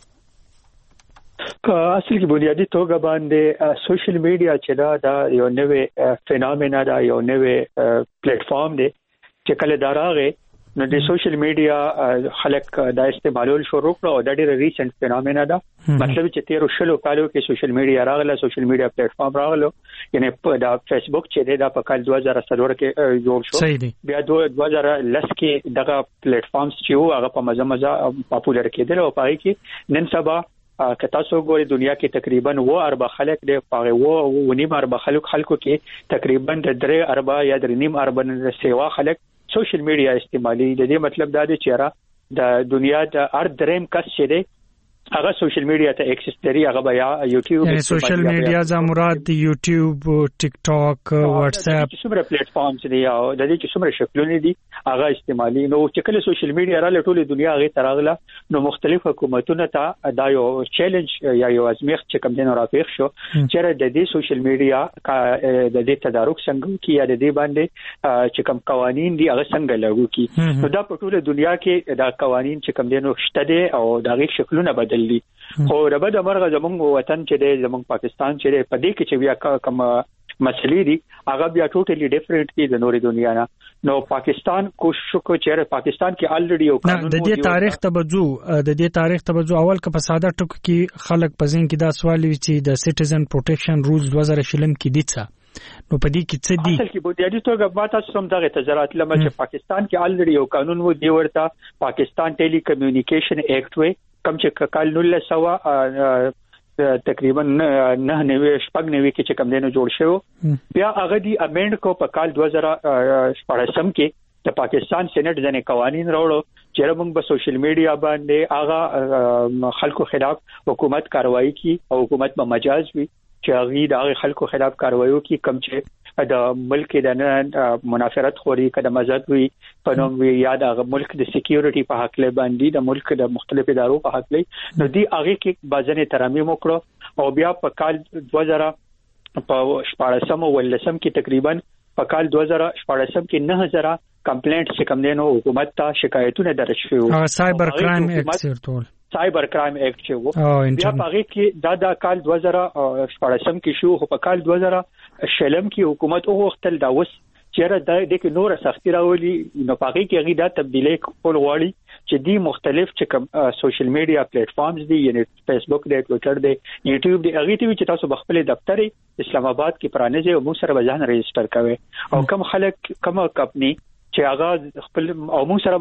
اصل کې بنیادی توګه باندې سوشل میډیا چې دا یو نوې فینومنا دا یو نوې پلیټ فارم دی چې کله دا راغی نو د سوشل میډیا خلک دا استعمالول شروع کړو او دا ډېر ریسنت فینومنا ده. مطلب چې 13 کالو کې سوشل میډیا راغله سوشل میډیا پلیټ فارم راغلو یعنی دا فیسبوک چې دا په کال 2003 کې جوړ شو. بیا 2010 کې دغه پلیټ فارمز چې هغه په مزه پاپولر کېدل او پای کې نن سبا که تاسو ګورئ دنیا کې تقریبا 2 اربه خلک د پاغه 2.5 اربه خلکو کې تقریبا د 3 اربه یا 3.5 اربه نه سیوا خلک سوشل میډیا استعمالي. د دې مطلب دا دی چې د دنیا د هر دریم کس چې دی هغه سوشل میډیا ته اکسس لري هغه بیا یوټیوب یعنی سوشل میډیا ز مراد یوټیوب ټیک ټاک واتس اپ څومره پلیټ فارمز دي او د دې څومره شکلونه دي هغه استعمالي نو چې کله سوشل میډیا را ټوله دنیا هغه تراغله نو مختلف حکومتونه ته دا یو چیلنج یا یو ازمیخت چې کوم دین رافیق شو چې د دې سوشل میډیا د دې تدارک څنګه کی یا د دې باندې چې کوم قوانين دي هغه څنګه لاګو کی نو دا په ټوله دنیا کې دا قوانين چې کوم دین شته دي او دا غي شکلونه بدل دي خو ربد مرغه زمونږ وطن چې دی زمونږ پاکستان چې دی په دې کې چې بیا کوم مسلې دي هغه بیا ټوټلی ډیفرنٹ دي د نوري دنیا نه نو پاکستان کوشش وکړي چې پاکستان کې الریډي یو قانون د دې تاریخ ته بجو اول که په ساده ټکو کې خلک په ځین کې دا سوال وی چې د سټیزن پروټیکشن رولز 2000 شلم کې دي څه نو په دې کې څه دي اصل کې بنیادی توګه ما تاسو هم دغه تجارت لمه چې پاکستان کې الریډي یو قانون وو دی ورته پاکستان ټیلی کمیونیکیشن ایکټ وي کم چې کال 1900 تقریبا 99 کې چې کم دینو جوړ شو بیا هغه دی امند کو په کال 2014 کې د پاکستان سېنات ځنې قوانين راوړو چې موږ په سوشل میډیا باندې هغه خلکو خلاف حکومت کاروایی کی او حکومت په مجاز وي چې هغه د خلکو خلاف کاروایو کی کم چې د ملک د منافرت خوري کده مزد وي پنوم وی یاد هغه ملک د سکیورټي په حق له باندې د ملک د مختلف ادارو په حق له نو دی هغه کې بازنه ترامیم وکړو او بیا په کال 2000 په 14 ولسم کې تقریبا په کال 2014 کې 9000 کمپلینټ چې کوم دینو حکومت ته شکایتونه درج شوه سایبر کرایم ایکټ ټول سایبر کرایم ایکټ چې وو بیا هغه کې دا کال 2014 کې شو په کال 2000 شلم کې حکومت وغوښتل دا وس چیرې د دې کې نور سختي راولي نو پاره کې هغه دا تبدیلی کول غواړي چې دی مختلف چې کوم سوشل میډیا پلیټ فارمز دي یعنی فیسبوک دی ټوئیټر دی یوټیوب دی هغه ته چې تاسو بخپل دفتر اسلام آباد کې پرانیزه او مو سره ځان رجسٹر کوي او کوم خلک کوم کمپنی چې هغه خپل او موږ سره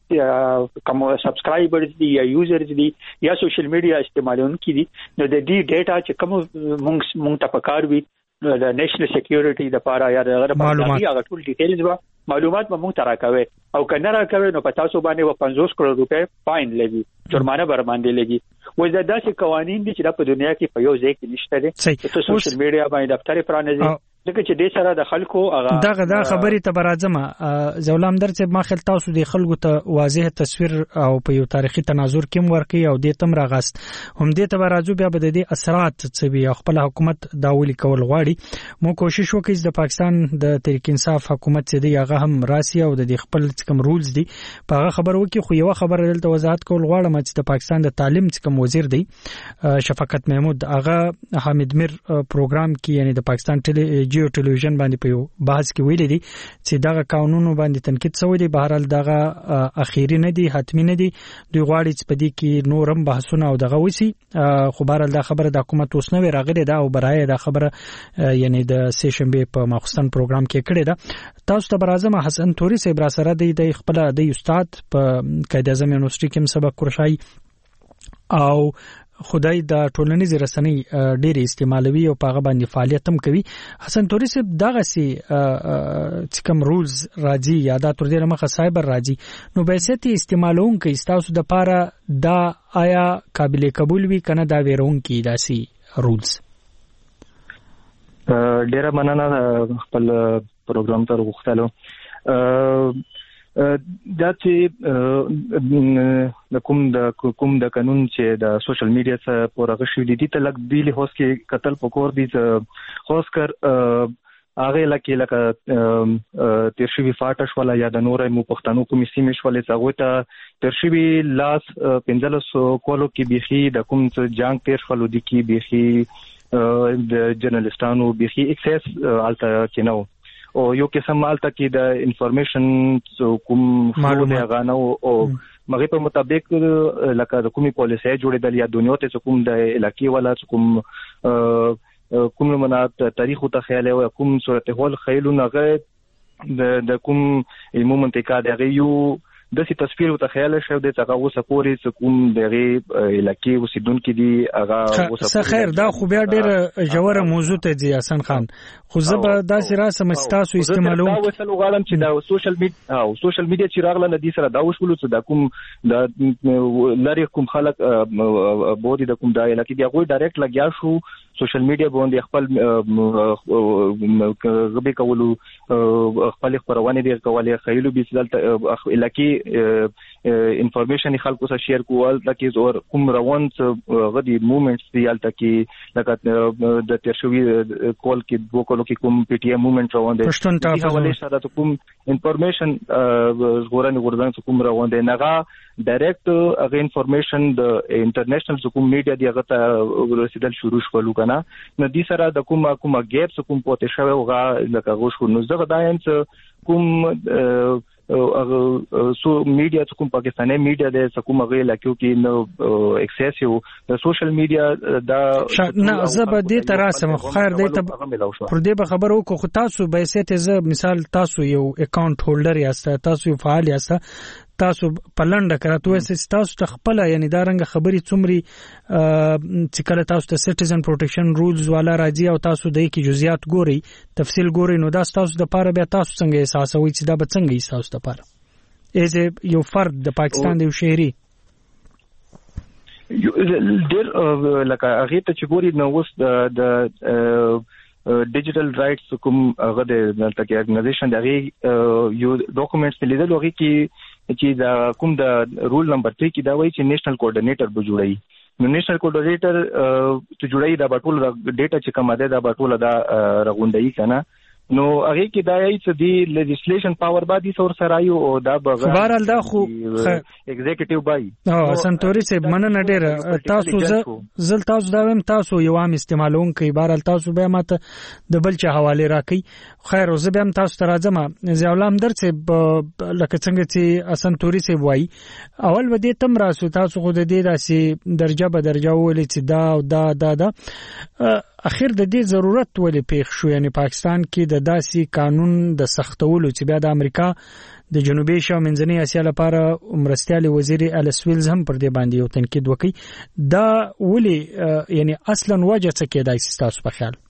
به کوم سبسکرایبرز دي یا یوزرز دي یا سوشل میډیا استعمالونکي دي نو د دې ډیټا چې کوم موږ ته پکار وي د نېشنل سکیورټي د پاره یا د معلومات هغه ټول ډیټیلز به معلومات به موږ ته راکوي او کنه راکوي نو په تاسو باندې 50 کروڑ روپے فاین لګي جرمانه بر باندې لګي وې دا داسې قوانين دي چې په دنیا کې په یو ځای کې نشته دي چې سوشل میډیا باندې دفتر پرانیزي دغه چې د سره د خلکو هغه دغه خبرې ته برازمه زولام درته ما خل تاسو د خلکو ته واضح تصویر او په یو تاریخي تناظر کې ورکی او د تم راغست هم د ته برازو بیا به د اثرات څه بیا خپل حکومت داولي کول غواړي مو کوشش وکړي د پاکستان د تحریک انصاف حکومت چې دی هغه هم راسي او د خپل کوم رولز دي په هغه خبر وکړي خو یو خبر دلته وضاحت کول غواړم چې د پاکستان د تعلیم کوم وزیر دی شفقت محمود هغه حامد میر پروګرام کې یعنی د پاکستان جیو ټلویزیون باندې په یو بحث کې ویل دي چې دغه قانونونو باندې تنقید شوی دی بهرحال دغه اخیری نه دی حتمی نه دی دوی غواړي چې په دې کې نورم بحثونه او دغه وسی خو بهرحال دا خبره د حکومت اوس نه راغلي دا او برای دا خبره یعنی د سیشنبه په مخصوصن پروګرام کې کړی دا تاسو ته برازم حسن توري صاحب را سره د خپل د استاد په قائد اعظم یونیورسيټي کې سبق ورشای او خدای د ټولنیز رسنۍ ډېر استعمالوي او په هغه باندې فعالیت هم کوي حسن توري صاحب دغه سي چې کوم رولز راځي یا دا تر دې مخه سایبر راځي نو به ستې استعمالون کې تاسو د پاره دا آیا قابل قبول وي کنه دا ویرون کې داسي رولز ډېر مننه خپل پروګرام ته وغوښتلو دا چې د کوم د قانون چې د سوشل میډیا څخه پورغه شوی دي ته لګ دی له هوس کې قتل پکور دي خاص کر هغه لکه ترشوی فاټش ولا یا د نورې مو پښتنو کومې سیمې شولې څنګه ته ترشوی لاس 1500 کولو کې بيخي د کوم جنگ تیر شولو دي کې بيخي د جرنالستانو بيخي اکسس الته کې نو او یو قسم مالته کې د انفارمیشن کوم معلومات غانو او مغه په مطابق لکه د کومي پالیسي جوړېدل یا دنیا ته کوم د علاقې ولا کوم منات تاریخ او تخیل او کوم صورت حال خیلو نه د کوم علمي منطقه دغه یو د سي تصویر ته خیال شو د څنګه اوسه پورې کوم دغه علاقې اوسیدونکو دي هغه اوسه خیر دا خو بیا ډېر جوړه موضوع ته دی حسن خان خو زه به دا سره سمستاسو استعمالوم دا وسلو غواړم چې دا سوشل میډیا چې راغله د دې سره دا وشول چې دا کوم د لری کوم خلک بودی د کوم دا علاقې دی هغه ډایرکټ لګیا شو سوشل میډیا باندې خپل غبي کولو خپل خبرونه دي کولای خیلو به دلته علاقې انفارمیشن خلکو سره شیر کول ترڅو زور کوم روان غدي موومېنټس دی الته کې لکه د ترشوي کول کې وکولو کې کوم پی ټی ایم موومېنټ روان دي د حواله سره کوم انفارمیشن غوړن کوم روان دي نغه ډایرکټ هغه انفارمیشن د انټرنیشنل کوم میډیا دی هغه ته رسیدل شروع شول کنه نو دې سره د کومه ګیپس کوم پوتې شوی وغه لکه غوښ نو زغه داینس کوم سو میډیا کوم پاکستاني میډیا د کوم غي لکه کې نو ایکسیسیو د سوشل میډیا دا نه زبر دې تراسه خیر دې ته پر دې به خبر وکړو خو تاسو به سیته ز مثال تاسو یو اکاونټ هولډر یاست تاسو فعال یاست تاسو پلنډه کراته وسه تاسو تخپل یعنی دا رنګ خبري څومري چې کله تاسو ته سټیزن پروټیکشن رولز والا راځي او تاسو د کی جزئیات ګوري تفصیل ګوري نو دا تاسو د پاره بیا تاسو څنګه احساسوي چې دا به څنګه احساس د پاره ایز یو فرد د پاکستان د شهري ډېر لکه هغه ته چې ګوري نو اوس د ډیجیټل رائټس کوم هغه د تلکه ارګنایزیشن دغه یو ډاکومېنټس لیدل هغه کې چې دا کوم د رول نمبر 3 کې دا وایي چې نېشنل کوارډینیټر به جوړي نو نېشنل کوارډینیټر ته جوړي دا ټول ډیټا چې کومه ده دا ټول دا رغونډي کنه نو هغه کې دا یی چې دی لیجسلیشن پاور باندې څور سره یو او دا بهرال دا خو ایگزیکټیو بای او سنتوري سه مننه ډېر تاسو زل تاسو دا ویم تاسو یو عام استعمالون کوي بهرال تاسو به ماته د بل چا حواله راکې خیر زه به هم تاسو ته راځم زیولام درڅ لکه څنګه چې سنتوري سه وای اول به دې تم راسو تاسو خو د دې داسې درجه به درجه ولې چې دا او دا اخر د دې ضرورت ولې پیښ شو یعنی پاکستان کې د داسي قانون د سختولو چې بیا د امریکا د جنوبي شا منځنۍ اسیا لپاره مرستيال وزیر الیس ویلز هم پر دې باندې یو تنقید وکړي دا ولې یعنی اصلا وجه څه کېدای تاسو په خیال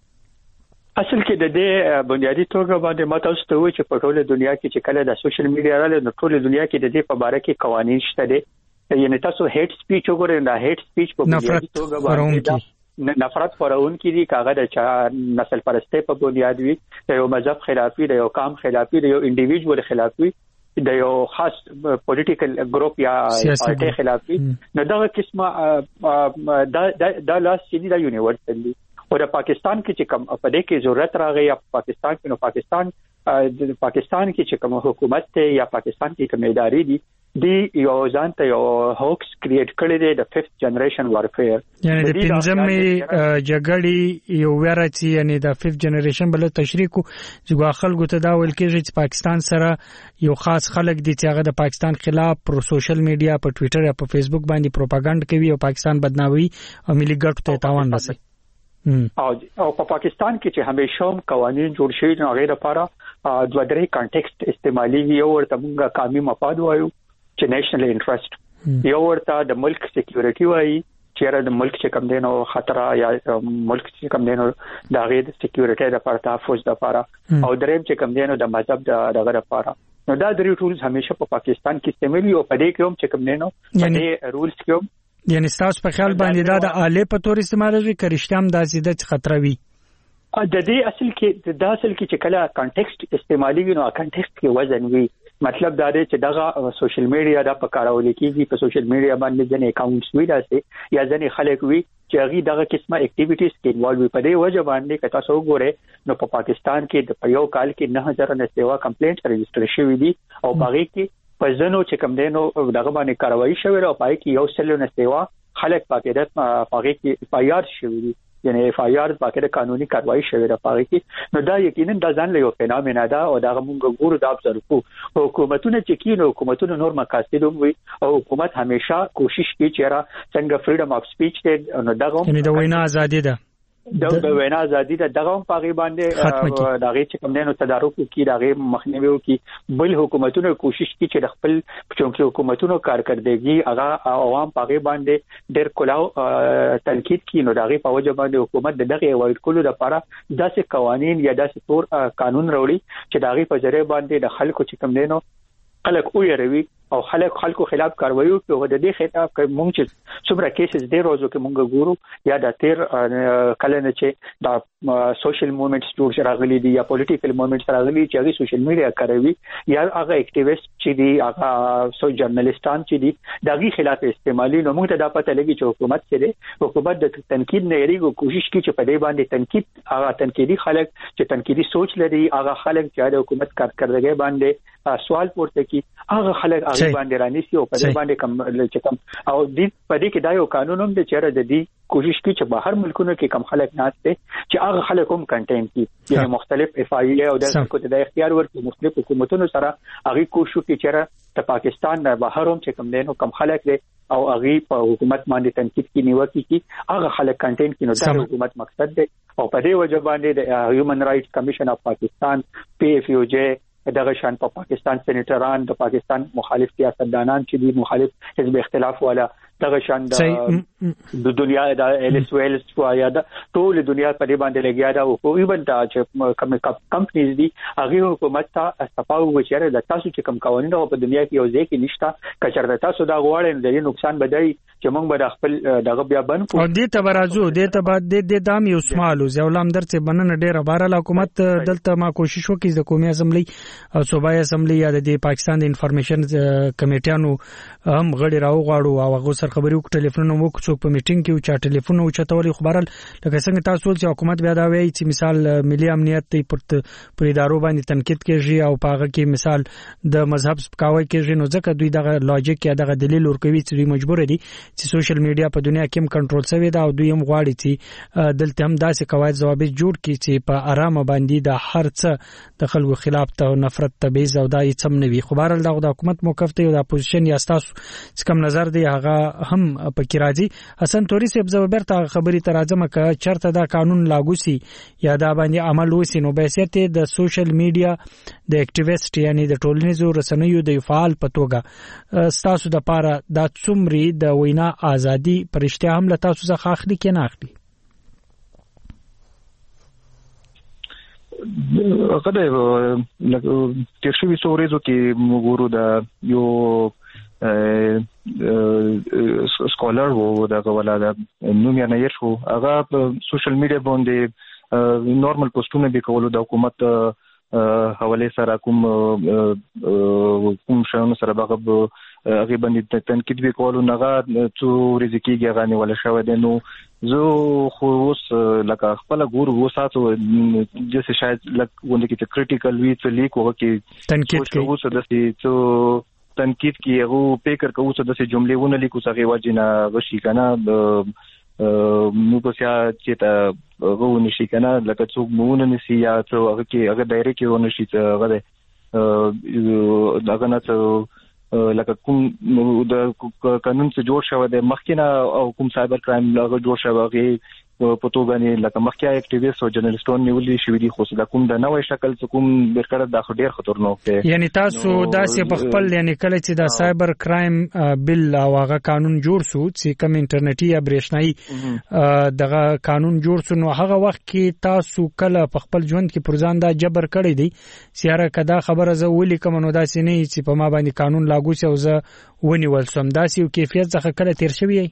اصل کې د دې بنیادی توګه باندې ما تاسو ته وایي چې په ټوله دنیا کې چې کله د سوشل میډیا راغله نو ټوله دنیا کې د دې په اړه کې قوانين شته دي یعنی تاسو هیټ سپیچ وګورئ دا هیټ سپیچ په بنیادی توګه باندې نفرت خورون کې دي کاغه د چا نسل پرسته په بنیاد وي د یو مذهب خلافي د یو قوم خلافي د یو انډیویډوال خلافي د یو خاص پولیټیکل ګروپ یا پارټي خلافي نو دا قسمه دا لاس چې دا یونیورسل دي او د پاکستان کې چې کوم په دې کې ضرورت راغی یا پاکستان کې نو پاکستان کې چې کوم حکومت ته یا پاکستان کې کوم ادارې دي دی یو ځان ته یو هوکس کریټ کړی دی د 5th جنریشن وارفیر یعنی د پنځمې جګړې یو ورته یعنی د 5th جنریشن بل تشریح کو چې خلکو ته دا ویل کېږي چې پاکستان سره یو خاص خلک دي چې هغه د پاکستان خلاف پر سوشل میډیا په ټوئیټر یا په فیسبوک باندې پروپاګاندا کوي او پاکستان بدناموي او ملي ګټو ته تاوان رسوي او په پاکستان کې چې همیشه قوانين جوړ شوي نو هغه لپاره دوه درې کانټیکست استعمالي یو ورته موږ قومي مفاد وایو چې نېشنل انټرست یو ورته د ملک سکیورټي وایي چې د ملک چې کم دینو خطر یا ملک چې کم دینو د غیر سکیورټي لپاره تحفظ لپاره او دریم چې کم دینو د مذهب دغه لپاره نو دا درې ټولز همیشه په پاکستان کې استعمالي او په دې کې هم چې کم دینو په دې رولز کې یعنی تاسو په خیال باندې دا د اله په تور استعمالوي کرشتام د زیاده خطر وي د دې اصل کې چې کله کانټیکست استعمالي وي نو کانټیکست کې وزن وي مطلب دا دی چې دغه سوشل میډیا د پکارول کېږي په سوشل میډیا باندې ځنې اکاونټس وي داسې یا ځنې خلک وي چې هغه دغه قسمه اکټیویټیز کې انوالو وي په دې وجه باندې که تاسو وګورئ نو په پاکستان کې د یو کال کې 9000 نه سیوا کمپلینټ رجسټر شوی دي او باغې کې په ځنو چې کم دینو دغه باندې کاروایی شوی او پای کې یو سل نه سیوا خلک پاکستان باغې کې پایار شوی دي یعنی اف آی آر باندې قانوني کاروایی شوی د پاره کې نو دا یقینا د ځان له یو فینومنا دا او دا موږ ګورو دا ابزرو کو حکومتونه چې کینو حکومتونه نور مقاصد وي او حکومت همیشه کوشش کوي چې را څنګه فریډم اف سپیچ ته نو دا یعنی د وینا ازادي ده د وینا ازادي دغه پاغي باندې دغه چې کوم نه تدارک کی دغه مخنیوي کی بل حکومتونو کوشش کی چې خپل چونکی حکومتونو کارکردګي هغه عوام پاغي باندې ډېر کلاو تنقید کی نو دغه په وجه باندې حکومت دغه وایډ کولو لپاره داسې قوانين یا داسې تور قانون راوړي چې دغه په ذریعہ باندې د خلکو چې کوم نه خلک ویروي او خلکو خلاف کاروایي کوي د دې خلاف کوم مونږ چې څومره کیسز ډېر روزو کې مونږ ګورو یا د تیر کله نه چې د سوشل موومېنټس جوړ راغلي دي یا پولیټیکل موومېنټس راغلي چې هغه سوشل میډیا کاروي یا هغه اکټیویسټ چې دي هغه سو جرنالستان چې دي دغه خلاف استعمالي نو موږ ته دا پته لګي چې حکومت چې حکومت د تنقید نه یریږي کوشش کوي چې په دې باندې تنقید هغه تنقیدي خلک چې تنقیدي سوچ لري هغه خلک چې د حکومت کارکردګي باندې سوال پورته کوي هغه خلک هغه باندې رانیسي او په دې باندې کم او دې په دې کې دا یو قانون هم د چیرې د دې کوشش کوي چې بهر ملکونو کې کم خلک ناشته چې هغه خلک هم کنټین کوي یعنی مختلف اف ای ای او د کو د اختیار ورکړي مختلف حکومتونو سره هغه کوشش کوي چې د پاکستان نه بهر هم چې کم دینو کم خلک دي او هغه په حکومت باندې تنقید کوي نیوکه کوي هغه خلک کنټین کوي نو د حکومت مقصد دی او په دې وجه باندې د هیومن رائټس کمیشن اف پاکستان پی اف یو جے دغه شان په پاکستان سېنیټران د پاکستان مخالف سیاستدانان چې دي مخالف حزب اختلاف والا دغه شان د دنیا د ایلیس ویلز یا د ټول دنیا په دې باندې لګیا دا او ایون دا چې کوم کمپنیز دي هغه حکومت ته استفاده وکړي د تاسو چې کوم قوانين په دنیا کې یو ځای کې نشته کچر تاسو دا غواړئ د نقصان بدای چې موږ به خپل دغه بیا بند کو او دې ته برازو دې ته بعد دې دام یو سمالو زولام درته بننه ډیره بارل حکومت دلته ما کوشش وکړي د قومي اسمبلی او صوبایي اسمبلی یا د پاکستان د انفارمیشن کمیټیانو هم غړي راو غواړو او هغه سره خبري وکړو ټلیفون نو څوک په میټینګ کې او چا ټلیفون او چتولې خبرل لکه څنګه تاسو چې حکومت بیا دا وایي چې مثال ملي امنیت پر ادارو باندې تنقید کوي او په هغه کې مثال د مذهب سپکاوي کوي نو ځکه دوی دغه لاجیک یا دغه دلیل ورکوي چې دوی مجبور دي چې سوشل میډیا په دنیا کې هم کنټرول شوی دا او دوی هم غواړي چې دلته هم داسې قواعد ضوابط جوړ کړي چې په آرامه باندې د هر څه د خلکو خلاف ته نفرت تبعیض او دا هیڅ هم نه وي خو بهرحال د حکومت موقف ته او د اپوزیشن یا تاسو کوم نظر دی هغه هم پکې راځي حسن توري صاحب زبرته خبري تراجمه ک چرته دا قانون لاګو سي یا دا باندې عمل وسی نو به سیته د سوشل میډیا د اکټیویسټ یعنی د ټولنیزو رسنیو د فعال پتوګه تاسو د پاره د څومري د وینا ازادي پرشته هم له تاسو څخه اخلي کې نه اخلي هغه د تیر شوي سوريزو کې موږ د یو سکولر وو دا کولا د نوم یې نه یشو هغه په سوشل میډیا باندې نورمال پوسټونه به کولو د حکومت حواله سره کوم شاونه سره هغه باندې تنقید وکولو نه څو ریزکیږي غانې ولا شو د نو زه خو اوس لکه خپل ګور وساتو چې شاید لکه ونه کې کریټیکل وی څه لیک وکړي تنقید کوي اوس د څه تنقید کی هغه فکر کوو چې د جملې ونه لیکو څنګه واجینا غشي کنه نو په سیا چې تا غو نشي کنه لکه څوک مون نشي یا څو هغه کې هغه دایره کې ونه شي هغه دغه نه لکه کوم د قانون څخه جوړ شوی د مخکنه او کوم سایبر کرایم لاګه جوړ شوی په توګه لکه مخکې اکټیویسټ او جرنالستون نیولې شوی دي خو دا کوم د نوې شکل څخه کوم برکړه د ډېر خطرناک دی یعنی تاسو داسې په خپل یعنی کله چې د سایبر کرایم بل او هغه قانون جوړ شو چې کوم انټرنیټي یا برېښنايي دغه قانون جوړ شو نو هغه وخت کې تاسو کله په خپل ژوند کې پرځان دا جبر کړی دی سیاره کدا خبره زه ولې کوم نو داسې نه چې په ما باندې قانون لاګو شي او زه ونیول سم داسې یو کیفیت څخه کله تیر شوی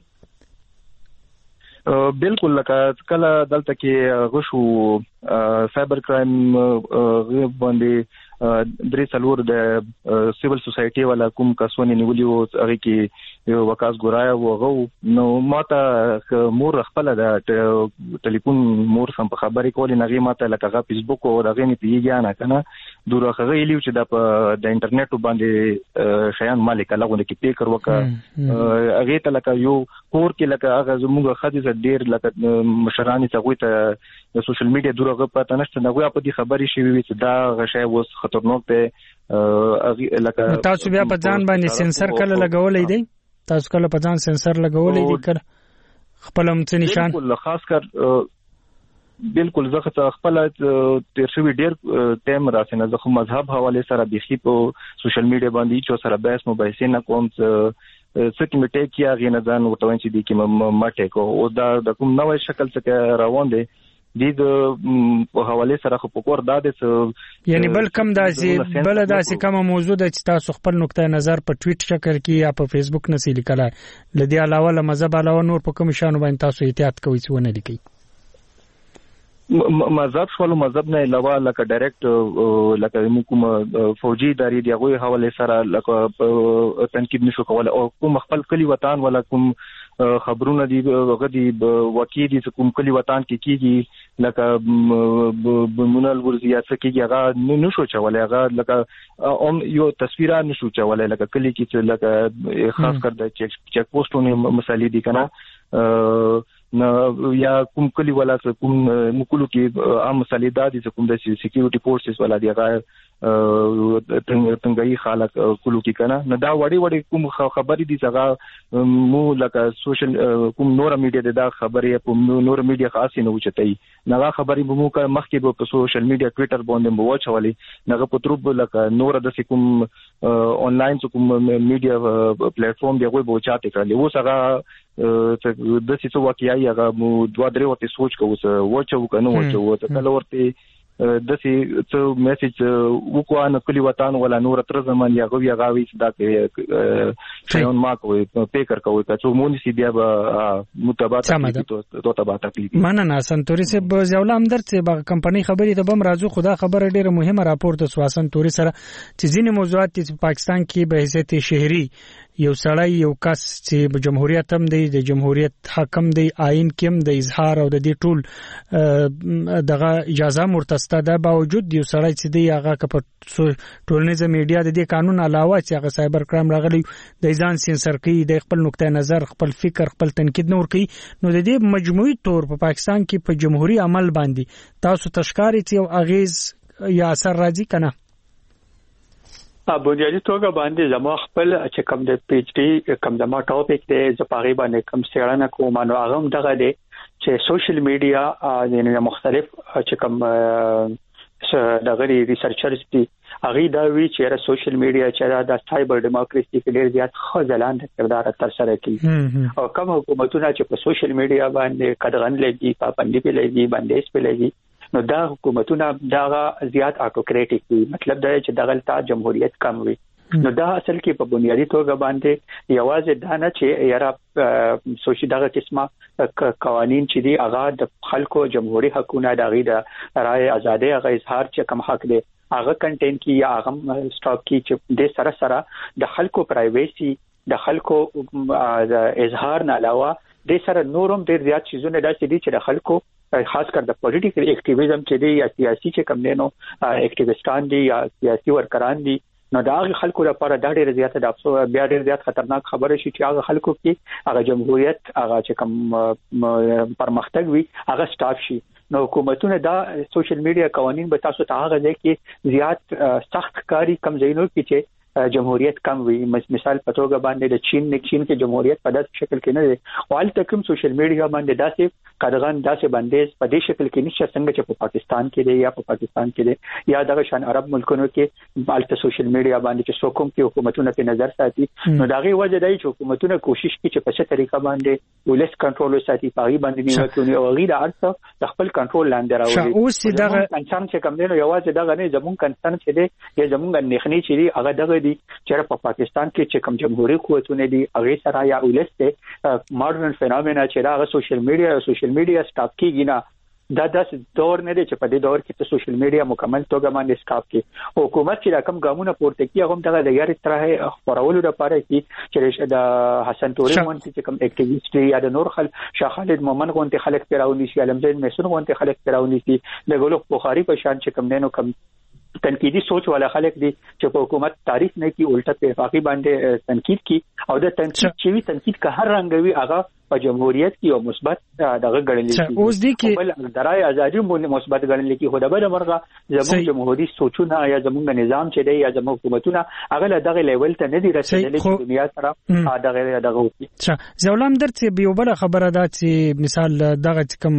بالکل لکه کله دلته کې غشو سایبر کرایم باندې درې څلور د سیول سوسایټي والا کوم کسونه نیولیو هغه کې یو وکاس ګرایا وغه نو ماته مور خپل د ټلیفون مور سم په خبرې کولې نغې ماته لکه فیسبوک او دغه نه پیږي نه کنه دوره هغه لیو چې د انټرنیټ باندې شیان مالک لغونه کې پیکر وکړه هغه ته لکه یو کور کې لکه هغه زموږ خدي ډیر لکه مشرانی ته د سوشل میډیا دروغه پته نشته نو په دې خبرې شي وي چې دا غشای وس خطرناک دی لکه تاسو بیا په ځان باندې سنسر کله لګولې دی تاسو کله په ځان سنسر لګولې دی کړ خپل هم څه نشان بالکل خاص کر بالکل زه خپل تیر شوی ډیر ټایم راسنه زه خو مذهب حواله سره بيخي په سوشل میډیا باندې چې سره بحث مباحثه نه کوم څه کې مټه کیا غینه ځان وټوي چې دي کې ماټه کو او دا د کوم نوې شکل څخه روان دي د حواله سره خو پکور دادې یعنی بل کم داسې کوم موضوع د چې تاسو خپل نقطه نظر په ټویټ شکل کې یا په فیسبوک نسې لیکلای لدی علاوه له مذهب علاوه نور په کوم شانو باندې تاسو احتیاط کوئ چې ونه لیکئ مذهب شوالو مذهب نه علاوه لکه ډایرکټ لکه کوم فوجي ادارې دی هغه حواله سره لکه تنقید نشو کولای او کوم خپل کلی وطن ولا کوم خبرونه دی غدي وکی دي کوم کلی وطن کې کیږي لکه بمونل ورزيات کېږي هغه نشو چولای هغه لکه یو تصویرا نشو چولای لکه کلی کې لکه خاص کر د چیک پوسټونو مسالې دي کنه نو یا کوم کلی ولا کوم مکلو کې عام مسالې دادي کوم د سکیورټي فورسز ولا دی هغه تنګي خلک کلو کې کنه نو دا وړي کوم خبرې دي څنګه مو لکه سوشل کوم نور میډیا دا خبرې په نور میډیا خاصه نه وچتای نه خبرې مو مخکې په سوشل میډیا ټویټر باندې مو وچولې نه په تروب لکه نور د کوم آنلاین کوم میډیا پلیټ فارم دی هغه بوچاته کړل و څنګه د څه واقعي هغه مو 2-3 وخت سوچ کوو وچو کنه وچو ته کله ورته د څه میسج وکوانه کلی وطن ولا نور تر زمان یا غوي غاوي دا کې شون ما کوي پیکر کوي چې مونږ سي بیا متابعت تو تبعات مننه سنتوري سه بزاوله همدرد سه با کمپنی خبرې ته بم راځو خدا خبره ډیره مهمه راپور د سواسن توري سره چې ځینې موضوعات په پاکستان کې به حیثیت شهري یو سړی یو کس چې په جمهوریت هم دی د جمهوریت حاکم دی آئین کې هم د اظهار او د دې ټول دغه اجازه مرتسته ده باوجود یو سړی چې دی هغه په ټولنیزه میډیا د دې قانون علاوه چې هغه سایبر کرائم راغلی د ځان سنسر کوي د خپل نقطه نظر خپل فکر خپل تنقید نور کوي نو د دې مجموعي تور په پاکستان کې په جمهوریت عمل باندې تاسو تشکاری چې یو اغیز یا اثر راځي کنه بنیادی توګه باندې زما خپل چې کوم د پی ایچ ډی کوم زما ټاپک دی زه پاره باندې کوم څېړنه کوم نو هغه هم دغه دی چې سوشل میډیا د مختلف چې کوم دغه ریسرچرز دي هغه دا وی چې سوشل میډیا چې د سایبر دیموکراسي کې ډېر زیات خزلان کردار تر سره کوي او کوم حکومتونه چې په سوشل میډیا باندې قدغن لګي پابندي په لګي باندې په لګي نو دا حکومتونه دا زیات اټوکریټیک دي مطلب دا چې دغلطه جمهوریت کم وي نو دا اصل کې په بنیادی توګه باندې یوازې دا نه چې یاره سوشي دغه قسمه قوانين چې دي هغه د خلکو جمهوریت حقونه دغه د رائے ازادي هغه اظهار چې کم حق دي هغه کنټینټ کې یا هغه سټاک کې چې د سره سره د خلکو پرایویسي د خلکو د اظهار نه علاوه د سره نورم ډیر زیات شیزونه داسې دي چې د خلکو خاص کر د پولیټیکل اکټیویزم چې دی یا سیاسي چې کم نه نو اکټیویستان دي یا سیاسي ورکران دي نو دا خلکو لپاره دا ډیر زیات د افسوس بیا ډیر زیات خطرناک خبره شي چې هغه خلکو کې هغه جمهوریت هغه چې کم پرمختګ وي هغه سټاپ شي نو حکومتونه دا سوشل میډیا قوانين به تاسو ته هغه ځای کې زیات سخت کاری کم ځینو کې چې جمهوریت کم وي مثال په توګه باندې د چین کې جمهوریت په داسې شکل کې نه دی او تکم سوشل میډیا باندې داسې قدغن داسې بندیز په دې شکل کې نشي څنګه چې په پاکستان کې دی یا په پاکستان کې دی یا دغه شان عرب ملکونو کې بالته سوشل میډیا باندې چې څوک کې حکومتونه په نظر ساتي نو دغه وجه دی چې حکومتونه کوشش کوي چې په څه طریقه باندې ولس کنټرول وساتي پاغي باندې نیوکونه او غیر ارڅ د خپل کنټرول لاندې راوړي اوس دغه انسان چې کوم دی نو یوازې دغه نه زمون کنسرن چې دی یا زمون نخني چې دی هغه دغه دي چې په پاکستان کې چې کوم جمهوریت قوتونه دي هغه سره یا ولسته ماډرن فینومنا چې دا سوشل میډیا سټاپ کیږي نه دا داس دور نه دی چې په دې دور کې ته سوشل میډیا مکمل توګه باندې سټاپ کی حکومت چې رقم ګامونه پورته کوي هغه دغه د یاري ترې خبرولو لپاره چې د حسن توري مونږ چې کوم اکټیویسټ یا د نور شاه خالد مومن غونته خلک پیراونی شي علمزین میسون غونته خلک پیراونی شي د ګلوخ بخاری په شان چې کوم نینو کوم تنقیدی سوچ والا خلک دي چې په حکومت تعریف نه کی الټه په باقي باندې تنقید کی او د تنقید چې وی تنقید که هر رنګ وی هغه په جمهوریت کې یو مثبت دغه ګڼل کیږي. اوس دي کې درای ازادي مثبت ګڼل کیږي. خو د بل مرغه زموږ جمهوریت سوچونه یا زموږ نظام چې دی یا زموږ حکومتونه هغه دغه لیول ته نه دي رسیدلي چې دنیا سره دغه وکړي. زولام درته به بل خبره ده چې مثال دغه کوم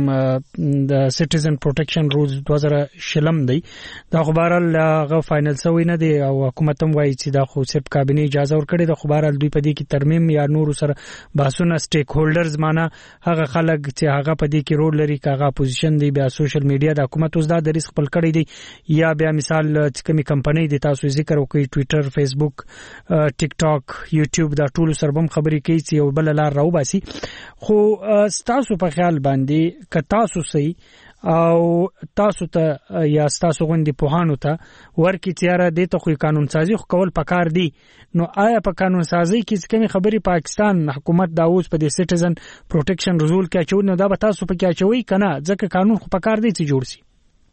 د سټیزن پروټیکشن رولز 2000 دی دا خبرال غو فائنل سوی نه دی او حکومت هم وایي چې دا خو صرف کابینه اجازه ورکړي د خبرال دوی په دې کې ترمیم یا نور سره بحثونه سټیک هولډرز معنا هغه خلک چې هغه په دې کې رول لري کاغه پوزیشن دی بیا سوشل میډیا د حکومت اوس دا د ریسک خپل کړی دی یا بیا مثال چې کومي کمپنۍ د تاسو ذکر وکړي ټوئیټر فیسبوک ټیک ټاک یوټیوب دا ټول سربم خبرې کوي چې یو بل لار راو باسي. خو تاسو په خیال باندې ک تاسو سي او تاسو ته یا تاسو غوندي پوهانو ته ورکی تیاره دي ته خو قانون سازي خو کول پکار دي. نو آیا په قانون سازي کې کومي خبري پاکستان حکومت دا اوس په دې سټیزن پروټیکشن رول کې اچو نو دا به تاسو په کې اچوي کنه ځکه قانون خو پکار دي چې جوړ شي؟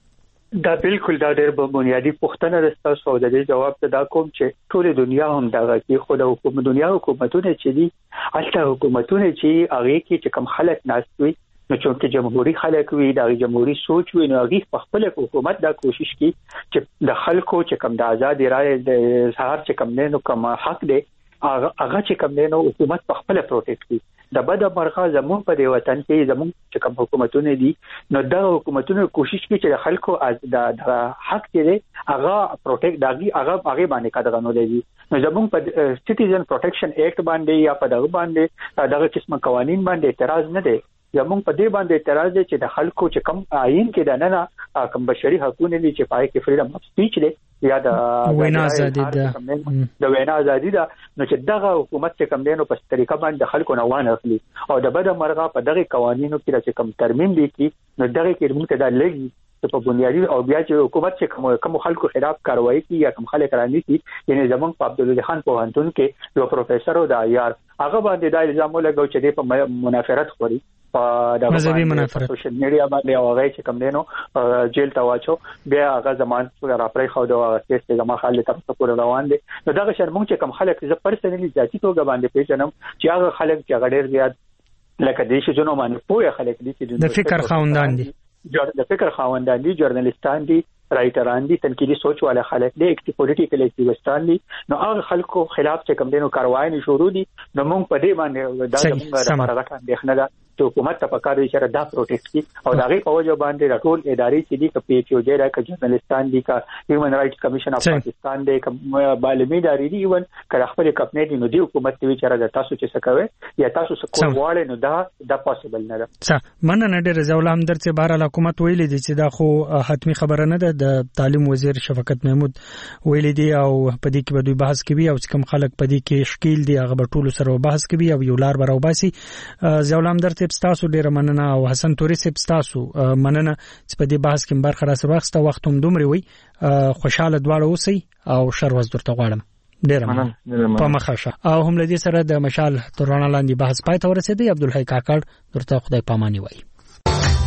دا بالکل دا ډېر بنیادی پوښتنه ده تاسو د دې جواب ته دا کوم چې ټول دنیا هم دا کې خو د حکومت دنیا حکومتونه چې دي الته حکومتونه چې هغه کې چې کم خلک ناشوي نو چې جمهوریت خلک وي دا جمهوریت سوچ وي نو هغه په خپل حکومت دا کوشش کوي چې د خلکو چې کم د آزاد رائے د اظهار چې کم نه نو کم حق دی هغه چې کم نه نو حکومت په خپل پروټیکټ کوي. د بد مرغه زمون په دی وطن کې زمون چې کوم حکومتونه دي نو دا حکومتونه کوشش کوي چې خلکو د حق کې هغه پروټیکټ داږي هغه باندې قدغه نه لري. نو زمون په سټیزن پروټیکشن ایکټ باندې یا په دغه باندې دغه قسمه قوانين باندې اعتراض نه دی. زمون په دې باندې اعتراض دی چې د خلکو چې کم آئین کې د نه کم بشري حقوقونه دي چې پای کې فریډم اف سپیچ دی یا د وینا ازادي ده د وینا ازادي ده نو چې دغه حکومت چې کم دینو په طریقه باندې خلکو نه وانه اخلي او د بد مرغه په دغه قوانینو کې چې کم ترمیم دي کی نو دغه کې موږ ته دا لګي په بنیادی او بیا چې حکومت چې کوم خلکو خلاف کاروایی کوي یا کوم خلک راني کوي یعنی زمونږ په عبدالله خان پوهنتون کې یو پروفیسور او د عیار هغه باندې دا الزام لګاو چې په منافرت خوري په د مذهبي منافرت سوشل میډیا باندې او هغه چې کوم دینو جیل ته واچو بیا هغه زمان را پرې خو دا چې زما خالد تاسو پور روان دي نو دا شرمون چې کوم خلک ز پرسنلی ذاتی توګه باندې پیژنم چې هغه خلک چې هغه ډېر زیات لکه دې شي جنو باندې پوهه خلک دي چې د فکر خاوندان دي د فکر خاوندان دي ژورنالیستان دي رائټران دي تنقیدي سوچ والے خلک دي پولیټیکل اکټیویسټان دي نو هغه خلکو خلاف چې کوم دینو کاروایی شروع دي نو موږ په دې باندې دا موږ راغټه اندېښنه ده چې حکومت ته پکاره چې دا پروټیکټ کی او دا غي په وجه باندې ټول ادارې چې دي ک پی ایچ او جې را ک ژورنالیستان دي ک هیومن رائټس کمیشن اف پاکستان دي ک بالمی ادارې دي ایون ک خپل کمپنۍ دي نو دی حکومت ته چې تاسو چې څه کوي یا تاسو څه کوم واړې نو دا پاسبل نه ده. څه مننه ډېر زول هم درته بهر حکومت ویلي دي چې دا خو حتمی خبره نه ده. د تعلیم وزیر شفقت محمود ویلي دي او په دې کې به دوی بحث کوي او کوم خلک په دې کې شکیل دي هغه به ټول سره بحث کوي او یو لار براو باسي. زول هم درته تاسو ډیر مننه او حسن توري سپ تاسو مننه چې په دې بحث کې برخه راځي وخت هم دومره وي خوشاله دواړه اوسئ او شر وز درته غواړم ډیر مننه په مخاشه او هم لدی سره د مشال ترانه لاندې بحث پای ته ورسېدی. عبدالحی کاکړ درته خدای پاماني وایي.